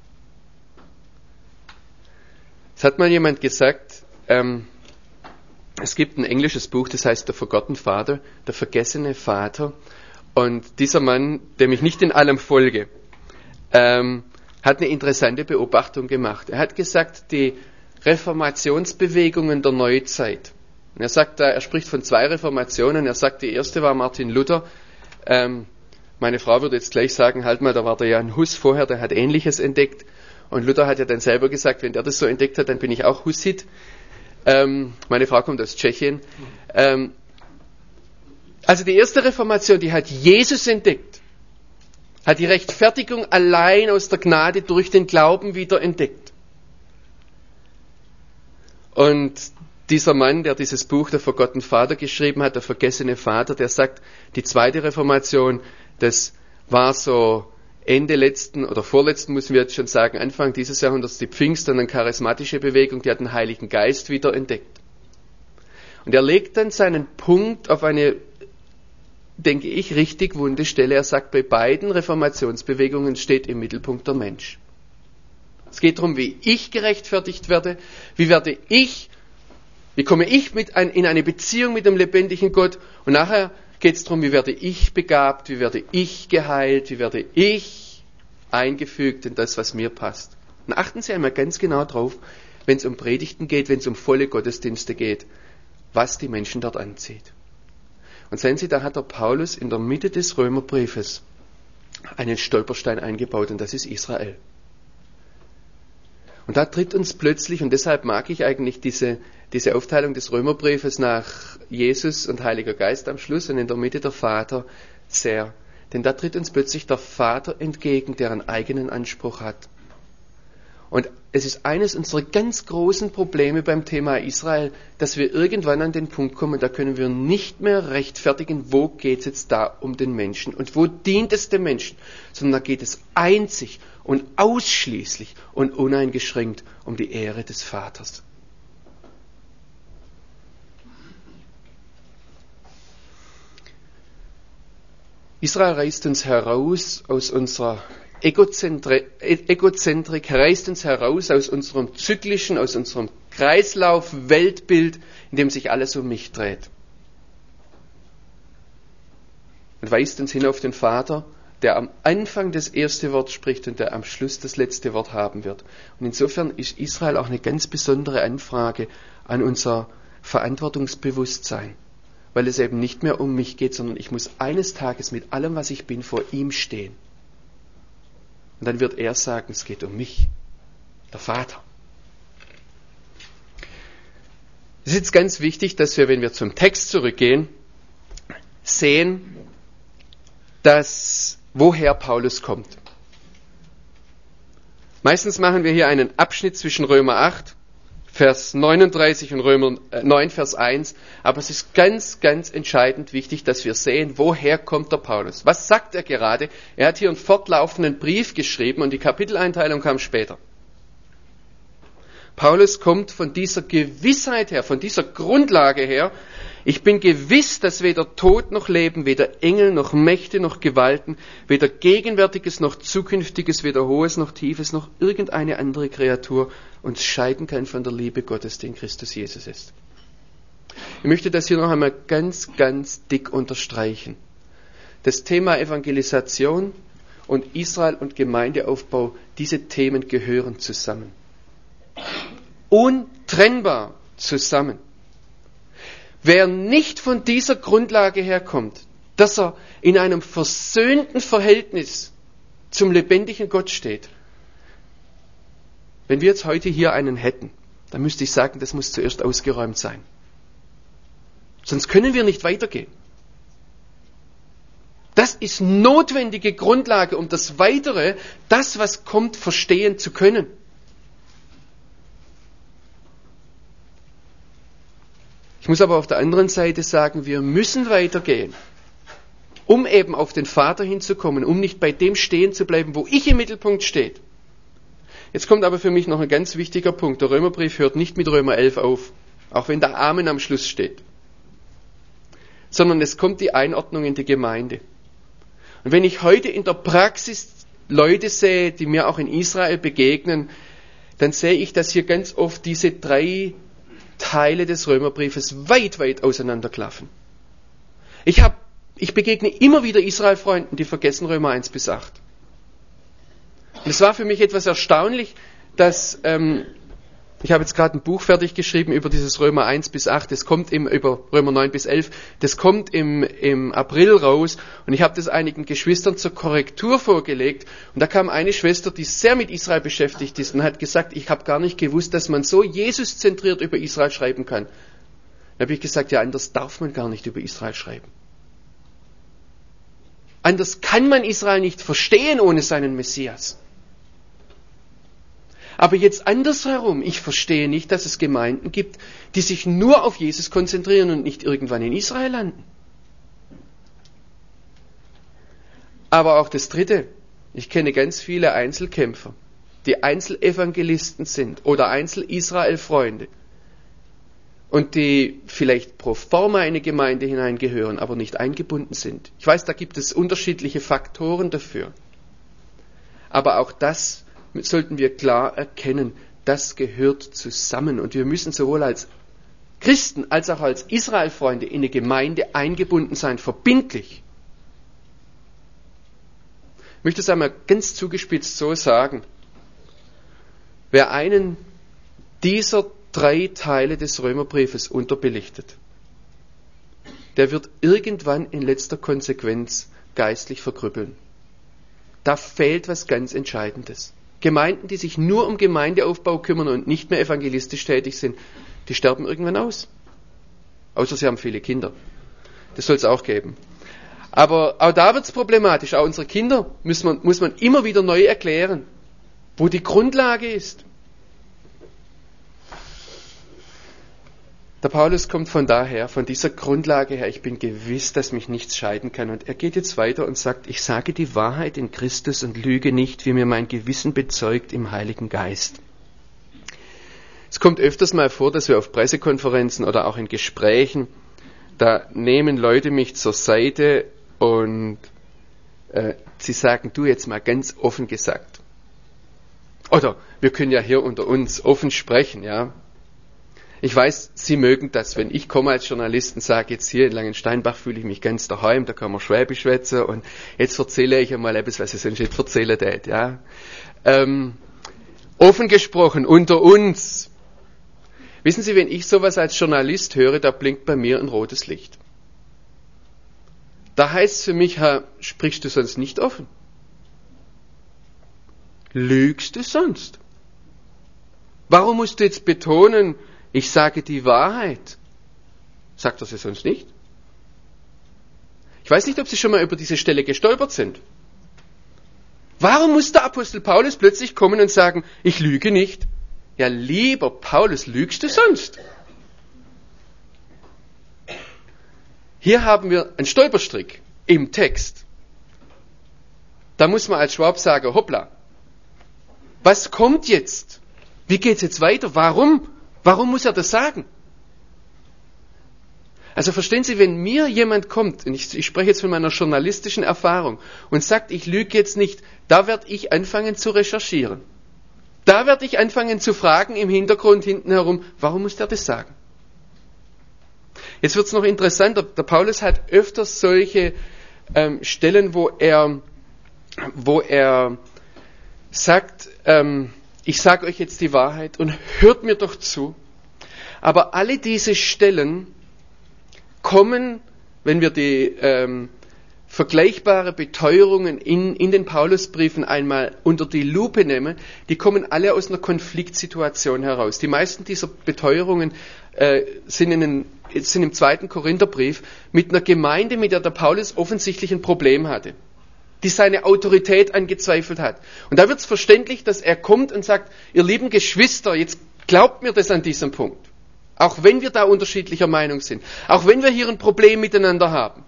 Es hat mal jemand gesagt, ähm, es gibt ein englisches Buch, das heißt The Forgotten Father, der vergessene Vater. Und dieser Mann, dem ich nicht in allem folge, ähm, hat eine interessante Beobachtung gemacht. Er hat gesagt, die Reformationsbewegungen der Neuzeit. Und er sagt da, er spricht von zwei Reformationen. Er sagt, die erste war Martin Luther. Ähm, meine Frau würde jetzt gleich sagen, halt mal, da war der Jan Hus vorher, der hat Ähnliches entdeckt. Und Luther hat ja dann selber gesagt, wenn der das so entdeckt hat, dann bin ich auch Husit. Ähm, meine Frau kommt aus Tschechien. Ähm, also die erste Reformation, die hat Jesus entdeckt. Hat die Rechtfertigung allein aus der Gnade durch den Glauben wieder entdeckt. Und dieser Mann, der dieses Buch, der Forgotten Father, geschrieben hat, der vergessene Vater, der sagt, die zweite Reformation, das war so Ende letzten oder vorletzten, müssen wir jetzt schon sagen, Anfang dieses Jahrhunderts, die Pfingster und eine charismatische Bewegung, die hat den Heiligen Geist wieder entdeckt. Und er legt dann seinen Punkt auf eine, denke ich, richtig wunde Stelle. Er sagt, bei beiden Reformationsbewegungen steht im Mittelpunkt der Mensch. Es geht darum, wie ich gerechtfertigt werde, wie werde ich, wie komme ich mit ein, in eine Beziehung mit dem lebendigen Gott, und nachher geht es darum, wie werde ich begabt, wie werde ich geheilt, wie werde ich eingefügt in das, was mir passt. Und achten Sie einmal ganz genau drauf, wenn es um Predigten geht, wenn es um volle Gottesdienste geht, was die Menschen dort anzieht. Und sehen Sie, da hat der Paulus in der Mitte des Römerbriefes einen Stolperstein eingebaut, und das ist Israel. Und da tritt uns plötzlich, und deshalb mag ich eigentlich diese, diese Aufteilung des Römerbriefes nach Jesus und Heiliger Geist am Schluss und in der Mitte der Vater sehr. Denn da tritt uns plötzlich der Vater entgegen, der einen eigenen Anspruch hat. Und es ist eines unserer ganz großen Probleme beim Thema Israel, dass wir irgendwann an den Punkt kommen, da können wir nicht mehr rechtfertigen, wo geht es jetzt da um den Menschen und wo dient es dem Menschen, sondern da geht es einzig und ausschließlich und uneingeschränkt um die Ehre des Vaters. Israel reißt uns heraus aus unserer Egozentri- Egozentrik reißt uns heraus aus unserem zyklischen, aus unserem Kreislauf-Weltbild, in dem sich alles um mich dreht. Und weist uns hin auf den Vater, der am Anfang das erste Wort spricht und der am Schluss das letzte Wort haben wird. Und insofern ist Israel auch eine ganz besondere Anfrage an unser Verantwortungsbewusstsein, weil es eben nicht mehr um mich geht, sondern ich muss eines Tages mit allem, was ich bin, vor ihm stehen. Und dann wird er sagen, es geht um mich, der Vater. Es ist jetzt ganz wichtig, dass wir, wenn wir zum Text zurückgehen, sehen, dass woher Paulus kommt. Meistens machen wir hier einen Abschnitt zwischen Römer acht, Vers neununddreißig und Römer neun, Vers eins. Aber es ist ganz, ganz entscheidend wichtig, dass wir sehen, woher kommt der Paulus. Was sagt er gerade? Er hat hier einen fortlaufenden Brief geschrieben und die Kapiteleinteilung kam später. Paulus kommt von dieser Gewissheit her, von dieser Grundlage her. Ich bin gewiss, dass weder Tod noch Leben, weder Engel noch Mächte noch Gewalten, weder Gegenwärtiges noch Zukünftiges, weder Hohes noch Tiefes noch irgendeine andere Kreatur uns scheiden kann von der Liebe Gottes, die in Christus Jesus ist. Ich möchte das hier noch einmal ganz, ganz dick unterstreichen. Das Thema Evangelisation und Israel und Gemeindeaufbau, diese Themen gehören zusammen. Untrennbar zusammen. Wer nicht von dieser Grundlage herkommt, dass er in einem versöhnten Verhältnis zum lebendigen Gott steht, wenn wir jetzt heute hier einen hätten, dann müsste ich sagen, das muss zuerst ausgeräumt sein. Sonst können wir nicht weitergehen. Das ist notwendige Grundlage, um das Weitere, das was kommt, verstehen zu können. Ich muss aber auf der anderen Seite sagen, wir müssen weitergehen, um eben auf den Vater hinzukommen, um nicht bei dem stehen zu bleiben, wo ich im Mittelpunkt stehe. Jetzt kommt aber für mich noch ein ganz wichtiger Punkt. Der Römerbrief hört nicht mit Römer elf auf, auch wenn da Amen am Schluss steht, sondern es kommt die Einordnung in die Gemeinde. Und wenn ich heute in der Praxis Leute sehe, die mir auch in Israel begegnen, dann sehe ich, dass hier ganz oft diese drei Teile des Römerbriefes weit, weit auseinanderklaffen. Ich, hab, ich begegne immer wieder Israel-Freunden, die vergessen Römer eins bis acht. Und es war für mich etwas erstaunlich, dass, ähm, ich habe jetzt gerade ein Buch fertig geschrieben über dieses Römer eins bis acht, das kommt im, über Römer neun bis elf, das kommt im, im April raus und ich habe das einigen Geschwistern zur Korrektur vorgelegt und da kam eine Schwester, die sehr mit Israel beschäftigt ist und hat gesagt, ich habe gar nicht gewusst, dass man so Jesus-zentriert über Israel schreiben kann. Da habe ich gesagt, ja, anders darf man gar nicht über Israel schreiben. Anders kann man Israel nicht verstehen ohne seinen Messias. Aber jetzt andersherum, ich verstehe nicht, dass es Gemeinden gibt, die sich nur auf Jesus konzentrieren und nicht irgendwann in Israel landen. Aber auch das Dritte, ich kenne ganz viele Einzelkämpfer, die Einzelevangelisten sind oder Einzel-Israel-Freunde und die vielleicht pro forma in eine Gemeinde hineingehören, aber nicht eingebunden sind. Ich weiß, da gibt es unterschiedliche Faktoren dafür. Aber auch das sollten wir klar erkennen, das gehört zusammen. Und wir müssen sowohl als Christen als auch als Israel-Freunde in eine Gemeinde eingebunden sein, verbindlich. Ich möchte es einmal ganz zugespitzt so sagen. Wer einen dieser drei Teile des Römerbriefes unterbelichtet, der wird irgendwann in letzter Konsequenz geistlich verkrüppeln. Da fehlt was ganz Entscheidendes. Gemeinden, die sich nur um Gemeindeaufbau kümmern und nicht mehr evangelistisch tätig sind, die sterben irgendwann aus. Außer sie haben viele Kinder. Das soll es auch geben. Aber auch da wird es problematisch. Auch unsere Kinder muss man, muss man immer wieder neu erklären, wo die Grundlage ist. Der Paulus kommt von daher, von dieser Grundlage her, ich bin gewiss, dass mich nichts scheiden kann. Und er geht jetzt weiter und sagt, ich sage die Wahrheit in Christus und lüge nicht, wie mir mein Gewissen bezeugt im Heiligen Geist. Es kommt öfters mal vor, dass wir auf Pressekonferenzen oder auch in Gesprächen, da nehmen Leute mich zur Seite und äh, Sie sagen, du jetzt mal ganz offen gesagt. Oder wir können ja hier unter uns offen sprechen, ja. Ich weiß, Sie mögen das, wenn ich komme als Journalist und sage, jetzt hier in Langensteinbach fühle ich mich ganz daheim, da kann man Schwäbisch schwätzen und jetzt erzähle ich einmal etwas, was ich sonst nicht erzählen tät, ja. Ähm, offen gesprochen, unter uns. Wissen Sie, wenn ich sowas als Journalist höre, da blinkt bei mir ein rotes Licht. Da heißt es für mich, Herr, sprichst du sonst nicht offen? Lügst du sonst? Warum musst du jetzt betonen, ich sage die Wahrheit? Sagt er sie sonst nicht? Ich weiß nicht, ob Sie schon mal über diese Stelle gestolpert sind. Warum muss der Apostel Paulus plötzlich kommen und sagen, ich lüge nicht? Ja, lieber Paulus, lügst du sonst? Hier haben wir einen Stolperstrick im Text. Da muss man als Schwab sagen, hoppla, was kommt jetzt? Wie geht's jetzt weiter? Warum? Warum muss er das sagen? Also verstehen Sie, wenn mir jemand kommt, und ich, ich spreche jetzt von meiner journalistischen Erfahrung, und sagt, ich lüge jetzt nicht, da werde ich anfangen zu recherchieren. Da werde ich anfangen zu fragen im Hintergrund hinten herum, warum muss der das sagen? Jetzt wird es noch interessanter. Der Paulus hat öfters solche ähm, Stellen, wo er, wo er sagt, ähm, ich sage euch jetzt die Wahrheit und hört mir doch zu. Aber alle diese Stellen kommen, wenn wir die ähm, vergleichbare Beteuerungen in, in den Paulusbriefen einmal unter die Lupe nehmen, die kommen alle aus einer Konfliktsituation heraus. Die meisten dieser Beteuerungen äh, sind, in den, sind im zweiten Korintherbrief mit einer Gemeinde, mit der der Paulus offensichtlich ein Problem hatte, die seine Autorität angezweifelt hat. Und da wird es verständlich, dass er kommt und sagt, ihr lieben Geschwister, jetzt glaubt mir das an diesem Punkt. Auch wenn wir da unterschiedlicher Meinung sind. Auch wenn wir hier ein Problem miteinander haben.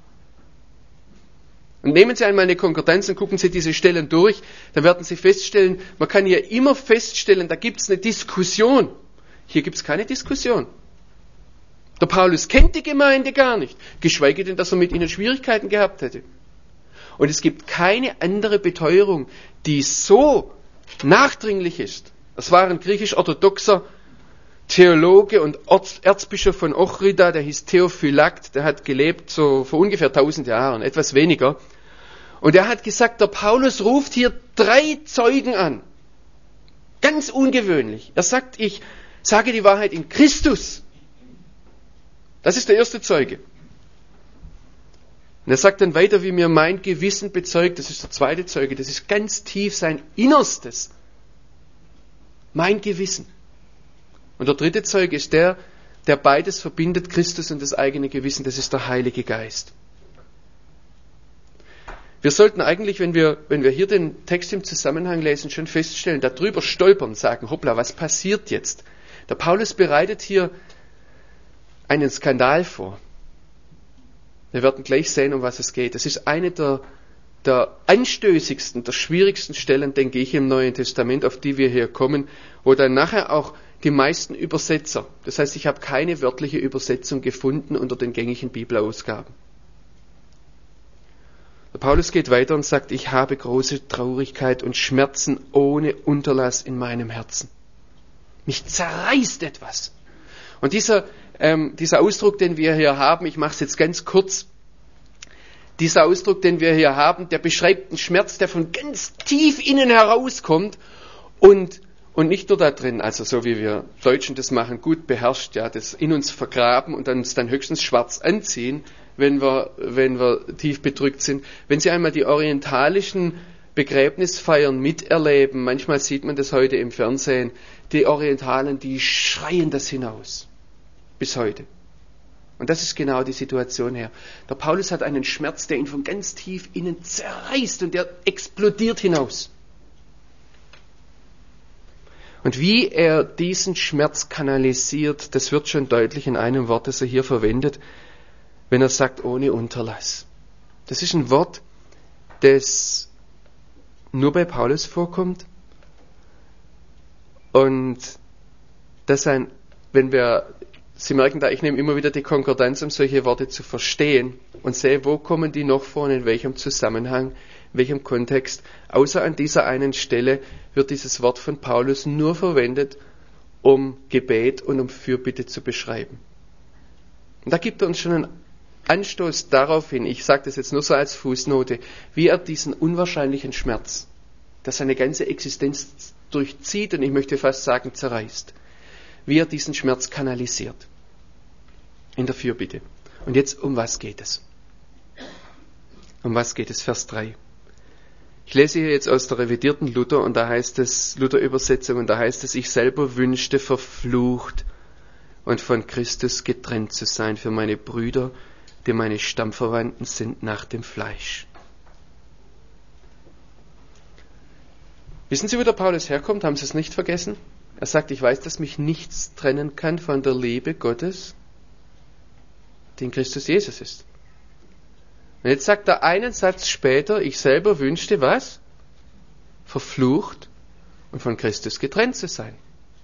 Und nehmen Sie einmal eine Konkordanz und gucken Sie diese Stellen durch, dann werden Sie feststellen, man kann hier immer feststellen, da gibt es eine Diskussion. Hier gibt es keine Diskussion. Der Paulus kennt die Gemeinde gar nicht, geschweige denn, dass er mit ihnen Schwierigkeiten gehabt hätte. Und es gibt keine andere Beteuerung, die so nachdringlich ist. Das war ein griechisch-orthodoxer Theologe und Erzbischof von Ochrida, der hieß Theophylakt, der hat gelebt so vor ungefähr tausend Jahren, etwas weniger. Und er hat gesagt, der Paulus ruft hier drei Zeugen an. Ganz ungewöhnlich. Er sagt, ich sage die Wahrheit in Christus. Das ist der erste Zeuge. Und er sagt dann weiter, wie mir mein Gewissen bezeugt, das ist der zweite Zeuge, das ist ganz tief sein Innerstes. Mein Gewissen. Und der dritte Zeuge ist der, der beides verbindet, Christus und das eigene Gewissen, das ist der Heilige Geist. Wir sollten eigentlich, wenn wir, wenn wir hier den Text im Zusammenhang lesen, schon feststellen, darüber stolpern, sagen, hoppla, was passiert jetzt? Der Paulus bereitet hier einen Skandal vor. Wir werden gleich sehen, um was es geht. Das ist eine der, der anstößigsten, der schwierigsten Stellen, denke ich, im Neuen Testament, auf die wir hier kommen, wo dann nachher auch die meisten Übersetzer, das heißt, ich habe keine wörtliche Übersetzung gefunden unter den gängigen Bibelausgaben. Der Paulus geht weiter und sagt, ich habe große Traurigkeit und Schmerzen ohne Unterlass in meinem Herzen. Mich zerreißt etwas. Und dieser, ähm, dieser Ausdruck, den wir hier haben, ich mache es jetzt ganz kurz, dieser Ausdruck, den wir hier haben, der beschreibt einen Schmerz, der von ganz tief innen herauskommt und Und nicht nur da drin, also so wie wir Deutschen das machen, gut beherrscht, ja, das in uns vergraben und dann uns dann höchstens schwarz anziehen, wenn wir, wenn wir tief bedrückt sind. Wenn Sie einmal die orientalischen Begräbnisfeiern miterleben, manchmal sieht man das heute im Fernsehen, die Orientalen, die schreien das hinaus. Bis heute. Und das ist genau die Situation her. Der Paulus hat einen Schmerz, der ihn von ganz tief innen zerreißt und der explodiert hinaus. Und wie er diesen Schmerz kanalisiert, das wird schon deutlich in einem Wort, das er hier verwendet, wenn er sagt, ohne Unterlass. Das ist ein Wort, das nur bei Paulus vorkommt und das ein, wenn wir, Sie merken da, ich nehme immer wieder die Konkordanz, um solche Worte zu verstehen und sehe, wo kommen die noch vor und in welchem Zusammenhang welchem Kontext. Außer an dieser einen Stelle wird dieses Wort von Paulus nur verwendet, um Gebet und um Fürbitte zu beschreiben. Und da gibt er uns schon einen Anstoß darauf hin, ich sage das jetzt nur so als Fußnote, wie er diesen unwahrscheinlichen Schmerz, der seine ganze Existenz durchzieht und ich möchte fast sagen zerreißt, wie er diesen Schmerz kanalisiert in der Fürbitte. Und jetzt, um was geht es? Um was geht es? Vers drei. Ich lese hier jetzt aus der revidierten Luther und da heißt es, Luther-Übersetzung, und da heißt es, ich selber wünschte verflucht und von Christus getrennt zu sein für meine Brüder, die meine Stammverwandten sind nach dem Fleisch. Wissen Sie, wo der Paulus herkommt? Haben Sie es nicht vergessen? Er sagt, ich weiß, dass mich nichts trennen kann von der Liebe Gottes, die in Christus Jesus ist. Und jetzt sagt er einen Satz später, ich selber wünschte was? Verflucht und von Christus getrennt zu sein.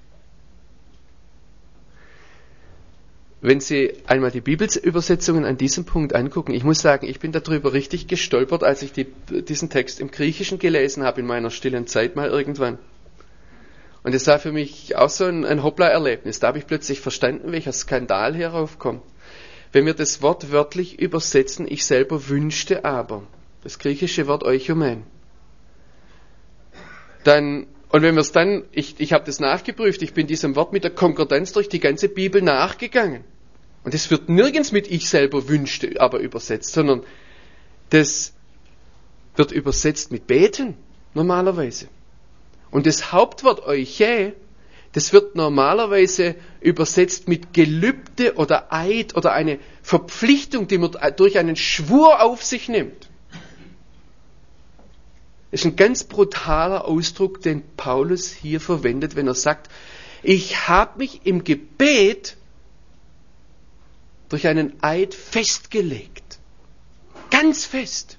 Wenn Sie einmal die Bibelübersetzungen an diesem Punkt angucken, ich muss sagen, ich bin darüber richtig gestolpert, als ich die, diesen Text im Griechischen gelesen habe in meiner stillen Zeit mal irgendwann. Und es war für mich auch so ein, ein Hoppla-Erlebnis. Da habe ich plötzlich verstanden, welcher Skandal hieraufkommt. Wenn wir das Wort wörtlich übersetzen, ich selber wünschte aber, das griechische Wort euchomen, dann, und wenn wir es dann, ich, ich habe das nachgeprüft, ich bin diesem Wort mit der Konkordanz durch die ganze Bibel nachgegangen. Und es wird nirgends mit ich selber wünschte aber übersetzt, sondern das wird übersetzt mit beten, normalerweise. Und das Hauptwort euche, das wird normalerweise übersetzt mit Gelübde oder Eid oder eine Verpflichtung, die man durch einen Schwur auf sich nimmt. Das ist ein ganz brutaler Ausdruck, den Paulus hier verwendet, wenn er sagt, ich habe mich im Gebet durch einen Eid festgelegt. Ganz fest.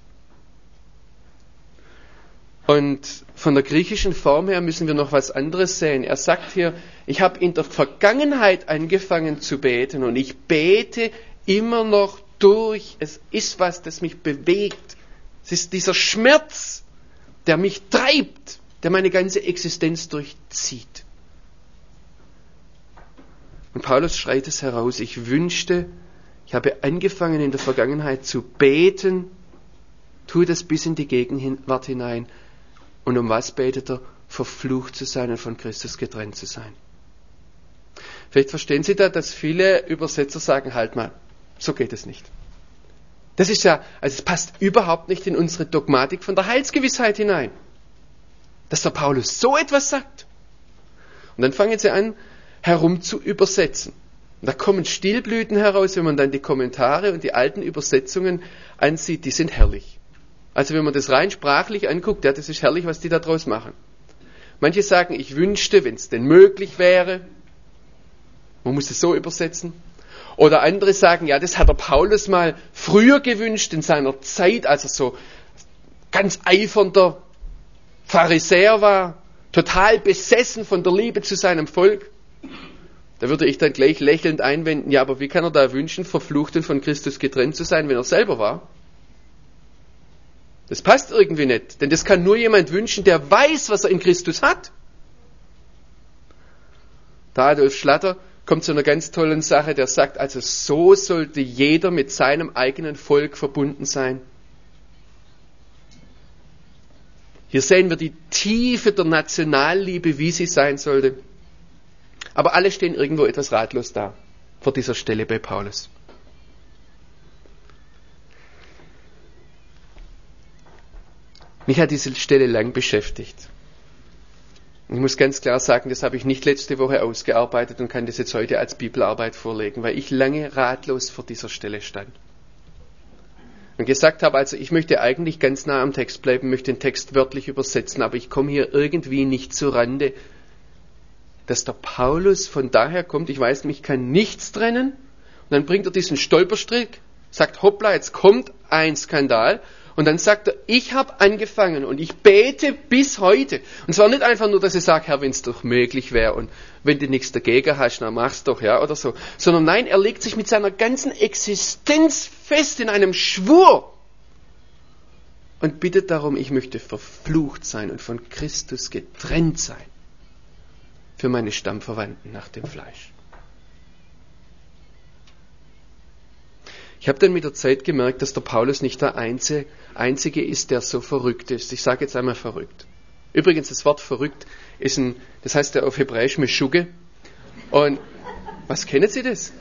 Und von der griechischen Form her müssen wir noch was anderes sehen. Er sagt hier, ich habe in der Vergangenheit angefangen zu beten und ich bete immer noch durch. Es ist was, das mich bewegt. Es ist dieser Schmerz, der mich treibt, der meine ganze Existenz durchzieht. Und Paulus schreit es heraus, ich wünschte, ich habe angefangen in der Vergangenheit zu beten, tue das bis in die Gegenwart hinein. Und um was betet er? Verflucht zu sein und von Christus getrennt zu sein. Vielleicht verstehen Sie da, dass viele Übersetzer sagen, halt mal, so geht es nicht. Das ist ja, also es passt überhaupt nicht in unsere Dogmatik von der Heilsgewissheit hinein, dass der Paulus so etwas sagt. Und dann fangen sie an, herum zu übersetzen. Und da kommen Stilblüten heraus, wenn man dann die Kommentare und die alten Übersetzungen ansieht, die sind herrlich. Also wenn man das rein sprachlich anguckt, ja, das ist herrlich, was die da draus machen. Manche sagen, ich wünschte, wenn es denn möglich wäre, man muss es so übersetzen. Oder andere sagen, ja, das hat der Paulus mal früher gewünscht, in seiner Zeit, als er so ganz eifernder Pharisäer war, total besessen von der Liebe zu seinem Volk. Da würde ich dann gleich lächelnd einwenden, ja, aber wie kann er da wünschen, verflucht und von Christus getrennt zu sein, wenn er selber war? Das passt irgendwie nicht, denn das kann nur jemand wünschen, der weiß, was er in Christus hat. Der Adolf Schlatter kommt zu einer ganz tollen Sache, der sagt, also so sollte jeder mit seinem eigenen Volk verbunden sein. Hier sehen wir die Tiefe der Nationalliebe, wie sie sein sollte. Aber alle stehen irgendwo etwas ratlos da, vor dieser Stelle bei Paulus. Mich hat diese Stelle lang beschäftigt. Ich muss ganz klar sagen, das habe ich nicht letzte Woche ausgearbeitet und kann das jetzt heute als Bibelarbeit vorlegen, weil ich lange ratlos vor dieser Stelle stand. Und gesagt habe, also ich möchte eigentlich ganz nah am Text bleiben, möchte den Text wörtlich übersetzen, aber ich komme hier irgendwie nicht zur Rande, dass der Paulus von daher kommt, ich weiß, mich kann nichts trennen, und dann bringt er diesen Stolperstrick, sagt, hoppla, jetzt kommt ein Skandal, und dann sagt er, ich habe angefangen und ich bete bis heute. Und zwar nicht einfach nur, dass ich sage, Herr, wenn es doch möglich wäre und wenn du nichts dagegen hast, dann mach's doch, ja, oder so. Sondern nein, er legt sich mit seiner ganzen Existenz fest in einem Schwur. und bittet darum, ich möchte verflucht sein und von Christus getrennt sein für meine Stammverwandten nach dem Fleisch. Ich habe dann mit der Zeit gemerkt, dass der Paulus nicht der Einzige ist, der so verrückt ist. Ich sage jetzt einmal verrückt. Übrigens, das Wort verrückt ist ein, das heißt ja auf Hebräisch Meshuge. Und was kennen Sie das?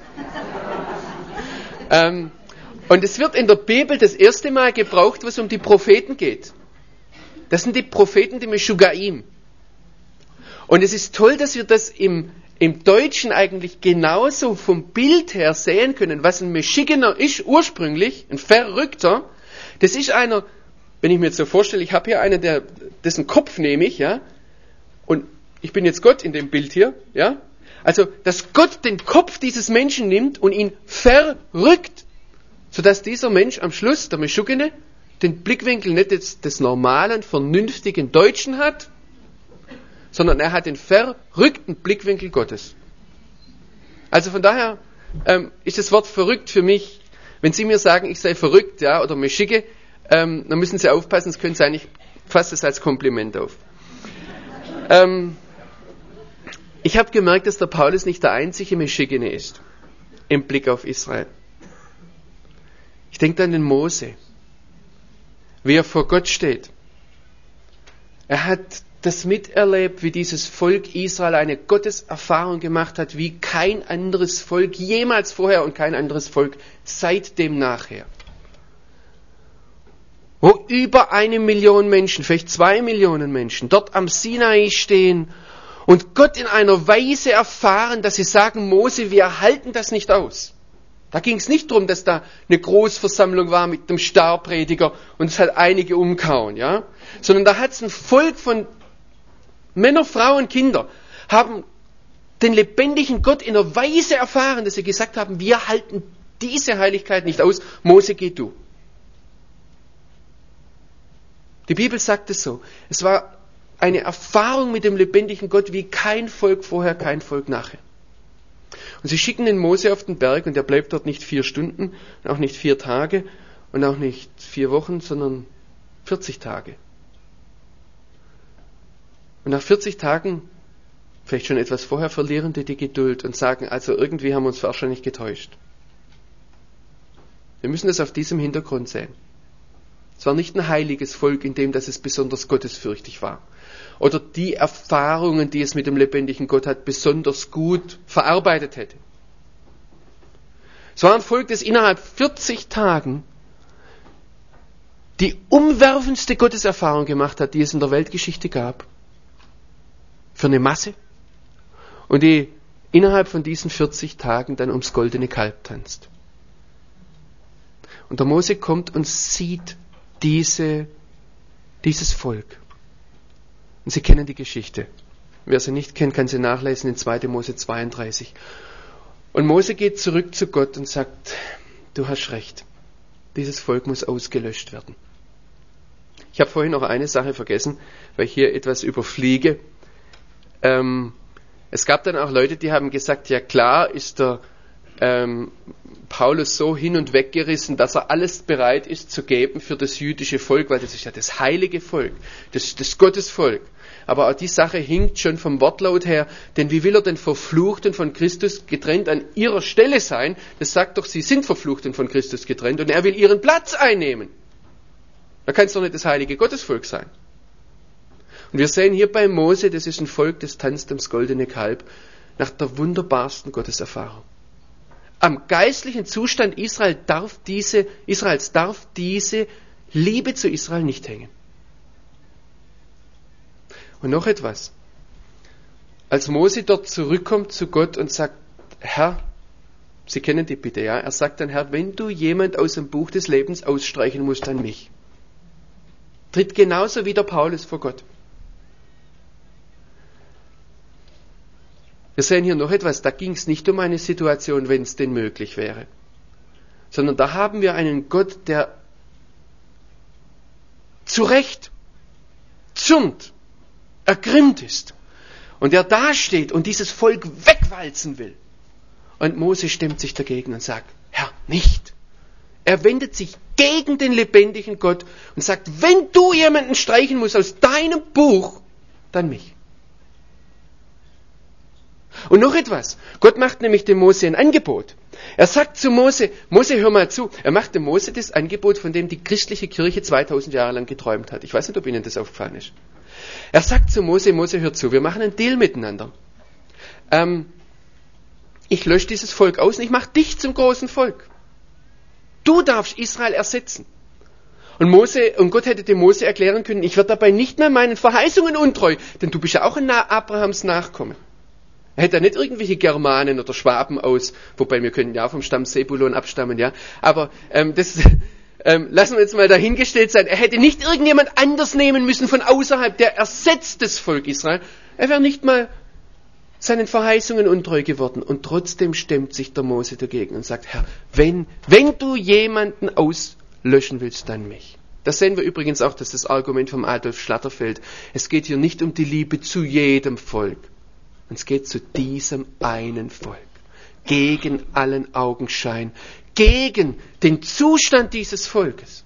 ähm, und es wird in der Bibel das erste Mal gebraucht, was um die Propheten geht. Das sind die Propheten, die Meshugaim. Und es ist toll, dass wir das im, im Deutschen eigentlich genauso vom Bild her sehen können. Was ein Meschigener ist ursprünglich, ein Verrückter, das ist einer, wenn ich mir jetzt so vorstelle, ich habe hier einen, der, dessen Kopf nehme ich, ja, und ich bin jetzt Gott in dem Bild hier, ja, also, dass Gott den Kopf dieses Menschen nimmt und ihn verrückt, sodass dieser Mensch am Schluss, der Meschugene, den Blickwinkel nicht des, des normalen, vernünftigen Deutschen hat, sondern er hat den verrückten Blickwinkel Gottes. Also von daher ähm, ist das Wort verrückt für mich, wenn Sie mir sagen, ich sei verrückt, ja, oder Meschige, ähm, dann müssen Sie aufpassen, es könnte sein, ich fasse es als Kompliment auf. Ähm, ich habe gemerkt, dass der Paulus nicht der einzige Meschigene ist im Blick auf Israel. Ich denke an den Mose, wie er vor Gott steht. Er hat das miterlebt, wie dieses Volk Israel eine Gotteserfahrung gemacht hat, wie kein anderes Volk jemals vorher und kein anderes Volk seitdem nachher. Wo über eine Million Menschen, vielleicht zwei Millionen Menschen, dort am Sinai stehen und Gott in einer Weise erfahren, dass sie sagen, Mose, wir halten das nicht aus. Da ging es nicht darum, dass da eine Großversammlung war mit einem Starprediger und es hat einige umgehauen, ja, sondern da hat es ein Volk von Männer, Frauen, Kinder, haben den lebendigen Gott in einer Weise erfahren, dass sie gesagt haben, wir halten diese Heiligkeit nicht aus, Mose, geh du. Die Bibel sagt es so, es war eine Erfahrung mit dem lebendigen Gott wie kein Volk vorher, kein Volk nachher. Und sie schicken den Mose auf den Berg und er bleibt dort nicht vier Stunden, auch nicht vier Tage und auch nicht vier Wochen, sondern vierzig Tage. Und nach vierzig Tagen, vielleicht schon etwas vorher, verlieren die die Geduld und sagen, also irgendwie haben wir uns wahrscheinlich getäuscht. Wir müssen das auf diesem Hintergrund sehen. Es war nicht ein heiliges Volk, in dem dass es besonders gottesfürchtig war. Oder die Erfahrungen, die es mit dem lebendigen Gott hat, besonders gut verarbeitet hätte. Es war ein Volk, das innerhalb vierzig Tagen die umwerfendste Gotteserfahrung gemacht hat, die es in der Weltgeschichte gab. Für eine Masse. Und die innerhalb von diesen vierzig Tagen dann ums goldene Kalb tanzt. Und der Mose kommt und sieht diese, dieses Volk. Und Sie kennen die Geschichte. Wer sie nicht kennt, kann sie nachlesen in zweiter Mose zweiunddreißig. Und Mose geht zurück zu Gott und sagt, du hast recht, dieses Volk muss ausgelöscht werden. Ich habe vorhin noch eine Sache vergessen, weil ich hier etwas überfliege. Ähm, es gab dann auch Leute, die haben gesagt, ja klar ist der ähm, Paulus so hin und weg gerissen, dass er alles bereit ist zu geben für das jüdische Volk, weil das ist ja das heilige Volk, das, das Gottesvolk. Aber auch die Sache hinkt schon vom Wortlaut her, denn wie will er denn verflucht und von Christus getrennt an ihrer Stelle sein? Das sagt doch, sie sind verflucht und von Christus getrennt und er will ihren Platz einnehmen. Da kann es doch nicht das heilige Gottesvolk sein. Und wir sehen hier bei Mose, das ist ein Volk, das tanzt ums goldene Kalb, nach der wunderbarsten Gotteserfahrung. Am geistlichen Zustand Israel darf diese, Israels darf diese Liebe zu Israel nicht hängen. Und noch etwas. Als Mose dort zurückkommt zu Gott und sagt, Herr, Sie kennen die Bitte, ja? Er sagt dann, Herr, wenn du jemand aus dem Buch des Lebens ausstreichen musst, dann mich. Tritt genauso wie der Paulus vor Gott. Wir sehen hier noch etwas, da ging es nicht um eine Situation, wenn es denn möglich wäre, sondern da haben wir einen Gott, der zu Recht zürnt, ergrimmt ist und der dasteht und dieses Volk wegwalzen will. Und Mose stemmt sich dagegen und sagt, Herr, nicht. Er wendet sich gegen den lebendigen Gott und sagt, wenn du jemanden streichen musst aus deinem Buch, dann mich. Und noch etwas. Gott macht nämlich dem Mose ein Angebot. Er sagt zu Mose, Mose, hör mal zu. Er macht dem Mose das Angebot, von dem die christliche Kirche zweitausend Jahre lang geträumt hat. Ich weiß nicht, ob Ihnen das aufgefallen ist. Er sagt zu Mose, Mose, hör zu, wir machen einen Deal miteinander. Ähm, ich lösche dieses Volk aus und ich mache dich zum großen Volk. Du darfst Israel ersetzen. Und Mose, und Gott hätte dem Mose erklären können, ich werde dabei nicht mehr meinen Verheißungen untreu, denn du bist ja auch ein Abrahams Nachkomme. Er hätte ja nicht irgendwelche Germanen oder Schwaben aus, wobei wir können ja vom Stamm Sebulon abstammen, ja. Aber ähm, das ähm, lassen wir jetzt mal dahingestellt sein. Er hätte nicht irgendjemand anders nehmen müssen von außerhalb, der ersetzt das Volk Israel. Er wäre nicht mal seinen Verheißungen untreu geworden. Und trotzdem stemmt sich der Mose dagegen und sagt, Herr, wenn, wenn du jemanden auslöschen willst, dann mich. Das sehen wir übrigens auch, dass das Argument vom Adolf Schlatterfeld. Es geht hier nicht um die Liebe zu jedem Volk. Und es geht zu diesem einen Volk. Gegen allen Augenschein. Gegen den Zustand dieses Volkes.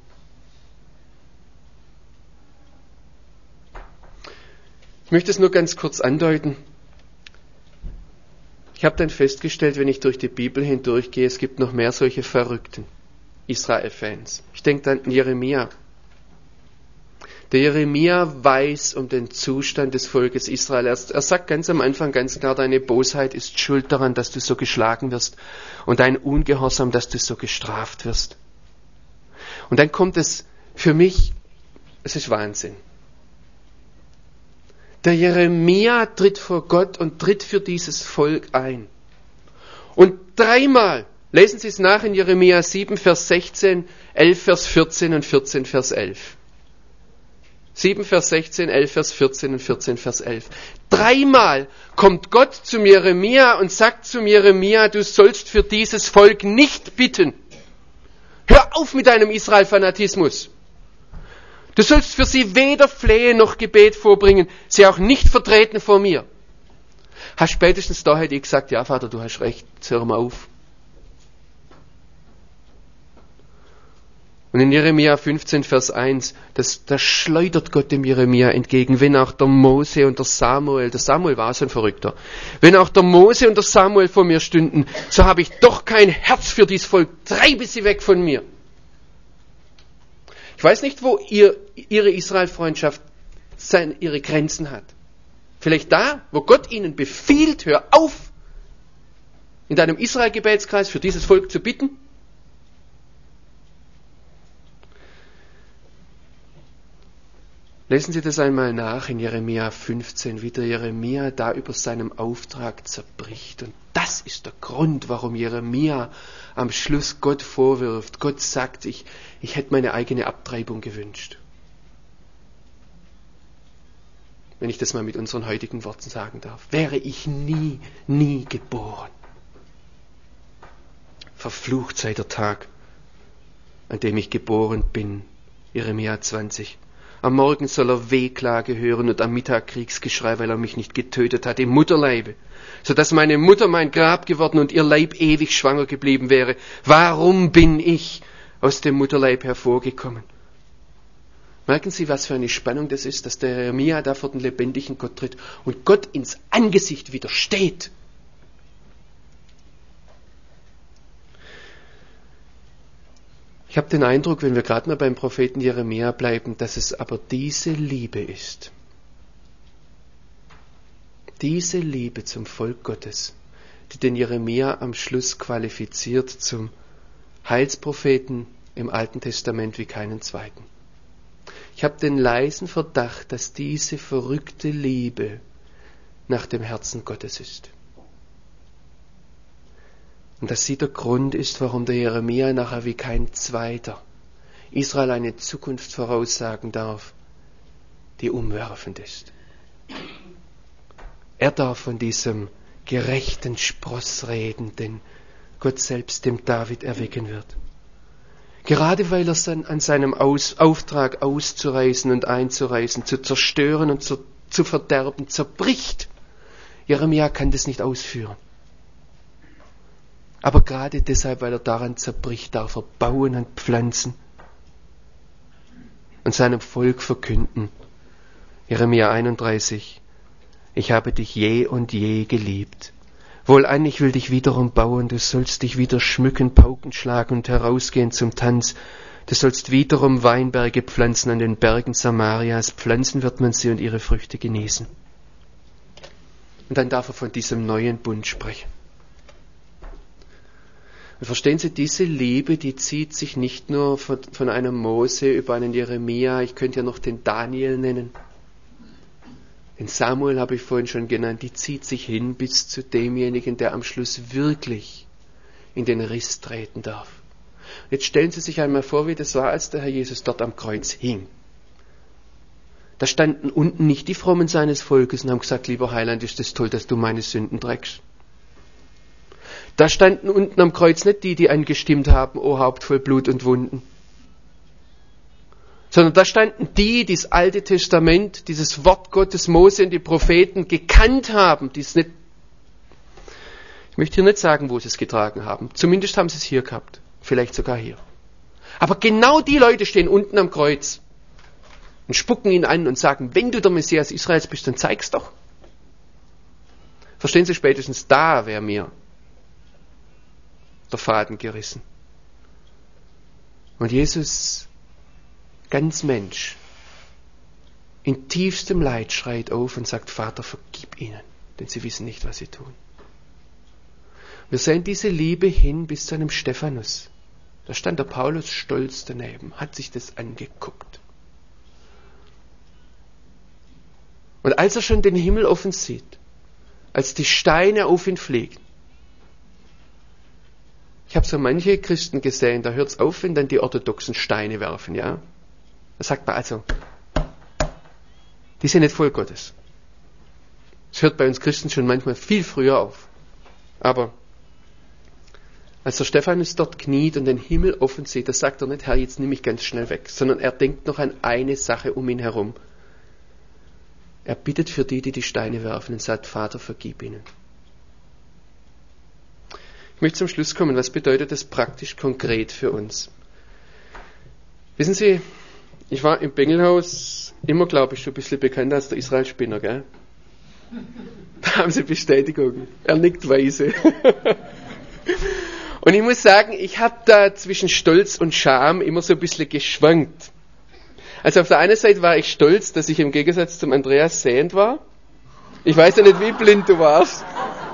Ich möchte es nur ganz kurz andeuten. Ich habe dann festgestellt, wenn ich durch die Bibel hindurchgehe, es gibt noch mehr solche verrückten Israel-Fans. Ich denke dann an Jeremia. Der Jeremia weiß um den Zustand des Volkes Israel. Er, er sagt ganz am Anfang ganz klar, deine Bosheit ist schuld daran, dass du so geschlagen wirst und dein Ungehorsam, dass du so gestraft wirst. Und dann kommt es für mich, es ist Wahnsinn. Der Jeremia tritt vor Gott und tritt für dieses Volk ein. Und dreimal, lesen Sie es nach in Jeremia sieben, Vers sechzehn, elf, Vers vierzehn und vierzehn, Vers elf. sieben, Vers sechzehn, elf, Vers vierzehn und vierzehn, Vers elf. Dreimal kommt Gott zum Jeremia und sagt zum Jeremia, du sollst für dieses Volk nicht bitten. Hör auf mit deinem Israel-Fanatismus. Du sollst für sie weder Flehe noch Gebet vorbringen, sie auch nicht vertreten vor mir. Hast spätestens da hätte ich gesagt, ja Vater, du hast recht, jetzt hör mal auf. Und in Jeremia fünfzehn, Vers eins, das, das schleudert Gott dem Jeremia entgegen, wenn auch der Mose und der Samuel, der Samuel war so ein Verrückter, wenn auch der Mose und der Samuel vor mir stünden, so habe ich doch kein Herz für dieses Volk, treibe sie weg von mir. Ich weiß nicht, wo ihr, ihre Israel-Freundschaft seine, ihre Grenzen hat. Vielleicht da, wo Gott ihnen befiehlt, hör auf, in deinem Israel-Gebetskreis für dieses Volk zu bitten. Lesen Sie das einmal nach in Jeremia fünfzehn, wie der Jeremia da über seinem Auftrag zerbricht. Und das ist der Grund, warum Jeremia am Schluss Gott vorwirft. Gott sagt, ich, ich hätte meine eigene Abtreibung gewünscht. Wenn ich das mal mit unseren heutigen Worten sagen darf. Wäre ich nie, nie geboren. Verflucht sei der Tag, an dem ich geboren bin. Jeremia zwanzig. Am Morgen soll er Wehklage hören und am Mittag Kriegsgeschrei, weil er mich nicht getötet hat im Mutterleibe, so dass meine Mutter mein Grab geworden und ihr Leib ewig schwanger geblieben wäre. Warum bin ich aus dem Mutterleib hervorgekommen? Merken Sie, was für eine Spannung das ist, dass der Jeremia da vor den lebendigen Gott tritt und Gott ins Angesicht widersteht. Ich habe den Eindruck, wenn wir gerade mal beim Propheten Jeremia bleiben, dass es aber diese Liebe ist. Diese Liebe zum Volk Gottes, die den Jeremia am Schluss qualifiziert zum Heilspropheten im Alten Testament wie keinen zweiten. Ich habe den leisen Verdacht, dass diese verrückte Liebe nach dem Herzen Gottes ist. Und dass sie der Grund ist, warum der Jeremia nachher wie kein zweiter Israel eine Zukunft voraussagen darf, die umwerfend ist. Er darf von diesem gerechten Spross reden, den Gott selbst dem David erwecken wird. Gerade weil er an seinem Aus, Auftrag auszureißen und einzureißen, zu zerstören und zu, zu verderben, zerbricht. Jeremia kann das nicht ausführen. Aber gerade deshalb, weil er daran zerbricht, darf er bauen und pflanzen und seinem Volk verkünden. Jeremia einunddreißig. Ich habe dich je und je geliebt. Wohlan, ich will dich wiederum bauen, du sollst dich wieder schmücken, Pauken schlagen und herausgehen zum Tanz. Du sollst wiederum Weinberge pflanzen an den Bergen Samarias. Pflanzen wird man sie und ihre Früchte genießen. Und dann darf er von diesem neuen Bund sprechen. Und verstehen Sie, diese Liebe, die zieht sich nicht nur von, von einem Mose über einen Jeremia, ich könnte ja noch den Daniel nennen. Den Samuel habe ich vorhin schon genannt, die zieht sich hin bis zu demjenigen, der am Schluss wirklich in den Riss treten darf. Und jetzt stellen Sie sich einmal vor, wie das war, als der Herr Jesus dort am Kreuz hing. Da standen unten nicht die Frommen seines Volkes und haben gesagt, lieber Heiland, ist das toll, dass du meine Sünden trägst. Da standen unten am Kreuz nicht die, die angestimmt haben, o Haupt voll Blut und Wunden. Sondern da standen die, die das Alte Testament, dieses Wort Gottes, Mose und die Propheten gekannt haben, die es nicht, ich möchte hier nicht sagen, wo sie es getragen haben. Zumindest haben sie es hier gehabt. Vielleicht sogar hier. Aber genau die Leute stehen unten am Kreuz und spucken ihn an und sagen, wenn du der Messias Israels bist, dann zeig's doch. Verstehen Sie, spätestens da wäre mir der Faden gerissen. Und Jesus, ganz Mensch, in tiefstem Leid schreit auf und sagt, Vater, vergib ihnen, denn sie wissen nicht, was sie tun. Wir sehen diese Liebe hin bis zu einem Stephanus. Da stand der Paulus stolz daneben, hat sich das angeguckt. Und als er schon den Himmel offen sieht, als die Steine auf ihn fliegen, ich habe so manche Christen gesehen, da hört es auf, wenn dann die Orthodoxen Steine werfen, ja. Da sagt man also, die sind nicht voll Gottes. Das hört bei uns Christen schon manchmal viel früher auf. Aber als der Stephanus dort kniet und den Himmel offen sieht, da sagt er nicht, Herr, jetzt nimm mich ganz schnell weg, sondern er denkt noch an eine Sache um ihn herum. Er bittet für die, die die Steine werfen und sagt, Vater, vergib ihnen. Ich möchte zum Schluss kommen. Was bedeutet das praktisch konkret für uns? Wissen Sie, ich war im Bengelhaus immer, glaube ich, schon ein bisschen bekannt als der Israel-Spinner, gell? Da haben Sie Bestätigung. Er nickt weise. Und ich muss sagen, ich habe da zwischen Stolz und Scham immer so ein bisschen geschwankt. Also auf der einen Seite war ich stolz, dass ich im Gegensatz zum Andreas sehend war. Ich weiß ja nicht, wie blind du warst.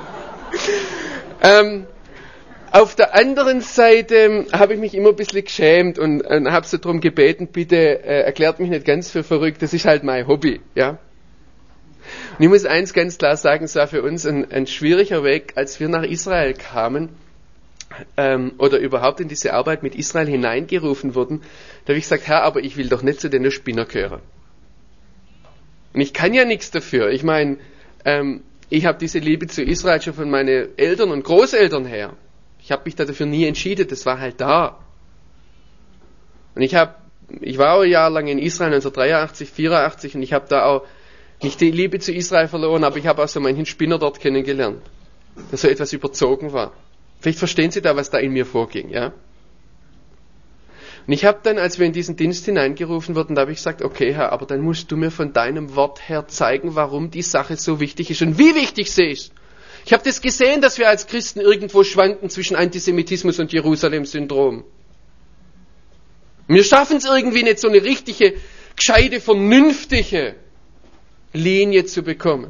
ähm, Auf der anderen Seite habe ich mich immer ein bisschen geschämt und, und habe so darum gebeten, bitte äh, erklärt mich nicht ganz für verrückt, das ist halt mein Hobby. Ja. Und ich muss eins ganz klar sagen, es war für uns ein, ein schwieriger Weg, als wir nach Israel kamen ähm, oder überhaupt in diese Arbeit mit Israel hineingerufen wurden. Da habe ich gesagt, Herr, aber ich will doch nicht zu den Spinner gehören. Und ich kann ja nichts dafür. Ich meine, ähm, ich habe diese Liebe zu Israel schon von meinen Eltern und Großeltern her. Ich habe mich dafür nie entschieden, das war halt da. Und ich habe, ich war auch ein Jahr lang in Israel, neunzehnhundertdreiundachtzig, vierundachtzig, und ich habe da auch nicht die Liebe zu Israel verloren, aber ich habe auch so manchen Spinner dort kennengelernt, der so etwas überzogen war. Vielleicht verstehen Sie da, was da in mir vorging, ja? Und ich habe dann, als wir in diesen Dienst hineingerufen wurden, da habe ich gesagt, okay, Herr, aber dann musst du mir von deinem Wort her zeigen, warum die Sache so wichtig ist und wie wichtig sie ist. Ich habe das gesehen, dass wir als Christen irgendwo schwanken zwischen Antisemitismus und Jerusalem-Syndrom. Wir schaffen es irgendwie nicht, so eine richtige, gescheite, vernünftige Linie zu bekommen.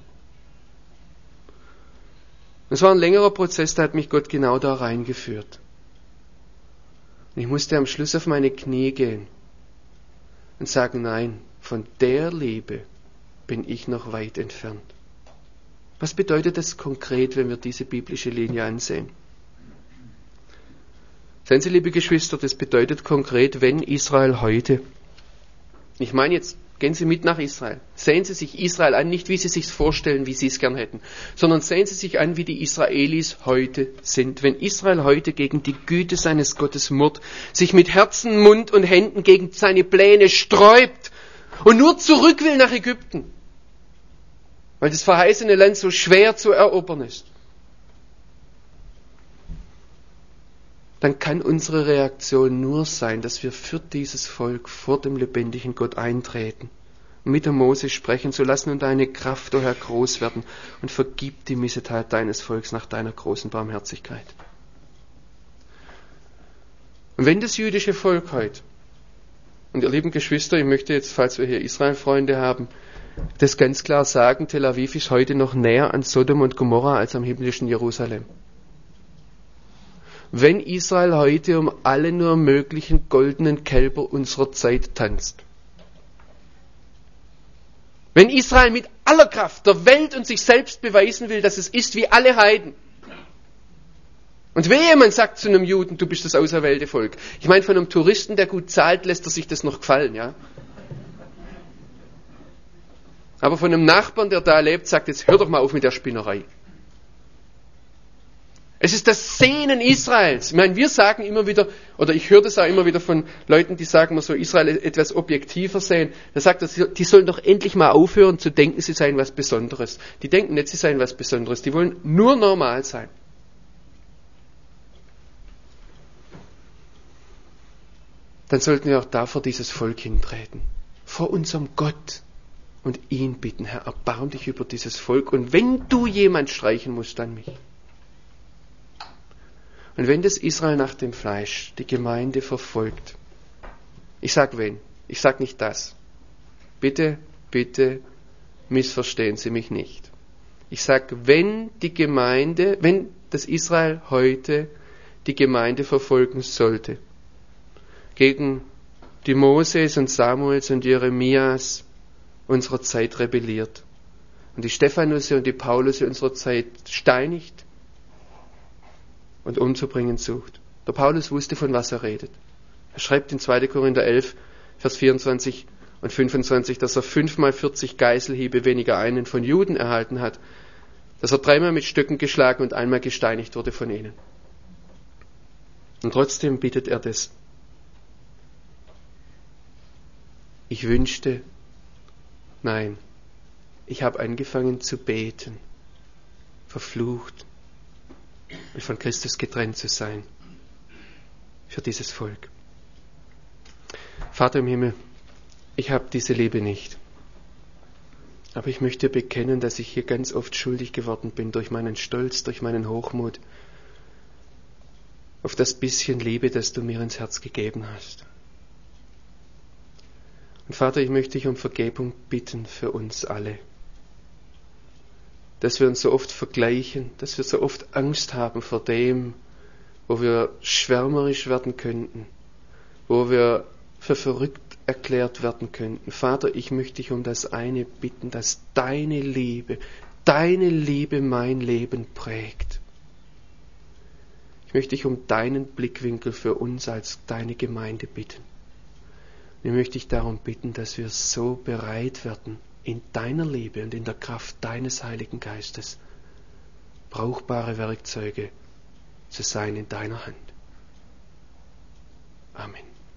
Es war ein längerer Prozess, da hat mich Gott genau da reingeführt. Und ich musste am Schluss auf meine Knie gehen und sagen, nein, von der Liebe bin ich noch weit entfernt. Was bedeutet das konkret, wenn wir diese biblische Linie ansehen? Seien Sie, liebe Geschwister, das bedeutet konkret, wenn Israel heute, ich meine jetzt, gehen Sie mit nach Israel, sehen Sie sich Israel an, nicht wie Sie sich vorstellen, wie Sie es gern hätten, sondern sehen Sie sich an, wie die Israelis heute sind. Wenn Israel heute gegen die Güte seines Gottes murrt, sich mit Herzen, Mund und Händen gegen seine Pläne sträubt und nur zurück will nach Ägypten, weil das verheißene Land so schwer zu erobern ist. dann kann unsere Reaktion nur sein, dass wir für dieses Volk vor dem lebendigen Gott eintreten. Und mit dem Mose sprechen, so lass nun deine Kraft, o Herr, groß werden und vergib die Missetat deines Volks nach deiner großen Barmherzigkeit. Und wenn das jüdische Volk heute, und ihr lieben Geschwister, ich möchte jetzt, falls wir hier Israel-Freunde haben, das ganz klar sagen, Tel Aviv ist heute noch näher an Sodom und Gomorra als am himmlischen Jerusalem. Wenn Israel heute um alle nur möglichen goldenen Kälber unserer Zeit tanzt, wenn Israel mit aller Kraft der Welt und sich selbst beweisen will, dass es ist wie alle Heiden, und wehe, man sagt zu einem Juden, du bist das auserwählte Volk. Ich meine, von einem Touristen, der gut zahlt, lässt er sich das noch gefallen, ja. Aber von einem Nachbarn, der da lebt, sagt, jetzt hör doch mal auf mit der Spinnerei. Es ist das Sehnen Israels. Ich meine, wir sagen immer wieder, oder ich höre das auch immer wieder von Leuten, die sagen, man soll Israel etwas objektiver sehen. Da sagt er, die sollen doch endlich mal aufhören zu denken, sie seien was Besonderes. Die denken nicht, sie seien was Besonderes. Die wollen nur normal sein. Dann sollten wir auch da vor dieses Volk hintreten. Vor unserem Gott. Und ihn bitten, Herr, erbarm dich über dieses Volk. Und wenn du jemand streichen musst, dann mich. Und wenn das Israel nach dem Fleisch die Gemeinde verfolgt, ich sag wenn, ich sag nicht das. Bitte, bitte missverstehen Sie mich nicht. Ich sag, wenn die Gemeinde, wenn das Israel heute die Gemeinde verfolgen sollte, gegen die Moses und Samuels und Jeremias unserer Zeit rebelliert und die Stephanusse und die Paulusse unserer Zeit steinigt und umzubringen sucht. Der Paulus wusste, von was er redet. Er schreibt in zweiter Korinther elf, Vers vierundzwanzig und fünfundzwanzig, dass er fünfmal vierzig Geißelhiebe weniger einen von Juden erhalten hat, dass er dreimal mit Stöcken geschlagen und einmal gesteinigt wurde von ihnen. Und trotzdem bittet er das. Ich wünschte, nein, ich habe angefangen zu beten, verflucht und von Christus getrennt zu sein für dieses Volk. Vater im Himmel, ich habe diese Liebe nicht. Aber ich möchte bekennen, dass ich hier ganz oft schuldig geworden bin durch meinen Stolz, durch meinen Hochmut, auf das bisschen Liebe, das du mir ins Herz gegeben hast. Und Vater, ich möchte dich um Vergebung bitten für uns alle. Dass wir uns so oft vergleichen, dass wir so oft Angst haben vor dem, wo wir schwärmerisch werden könnten, wo wir für verrückt erklärt werden könnten. Vater, ich möchte dich um das eine bitten, dass deine Liebe, deine Liebe mein Leben prägt. Ich möchte dich um deinen Blickwinkel für uns als deine Gemeinde bitten. Ich möchte dich darum bitten, dass wir so bereit werden, in deiner Liebe und in der Kraft deines Heiligen Geistes brauchbare Werkzeuge zu sein in deiner Hand. Amen.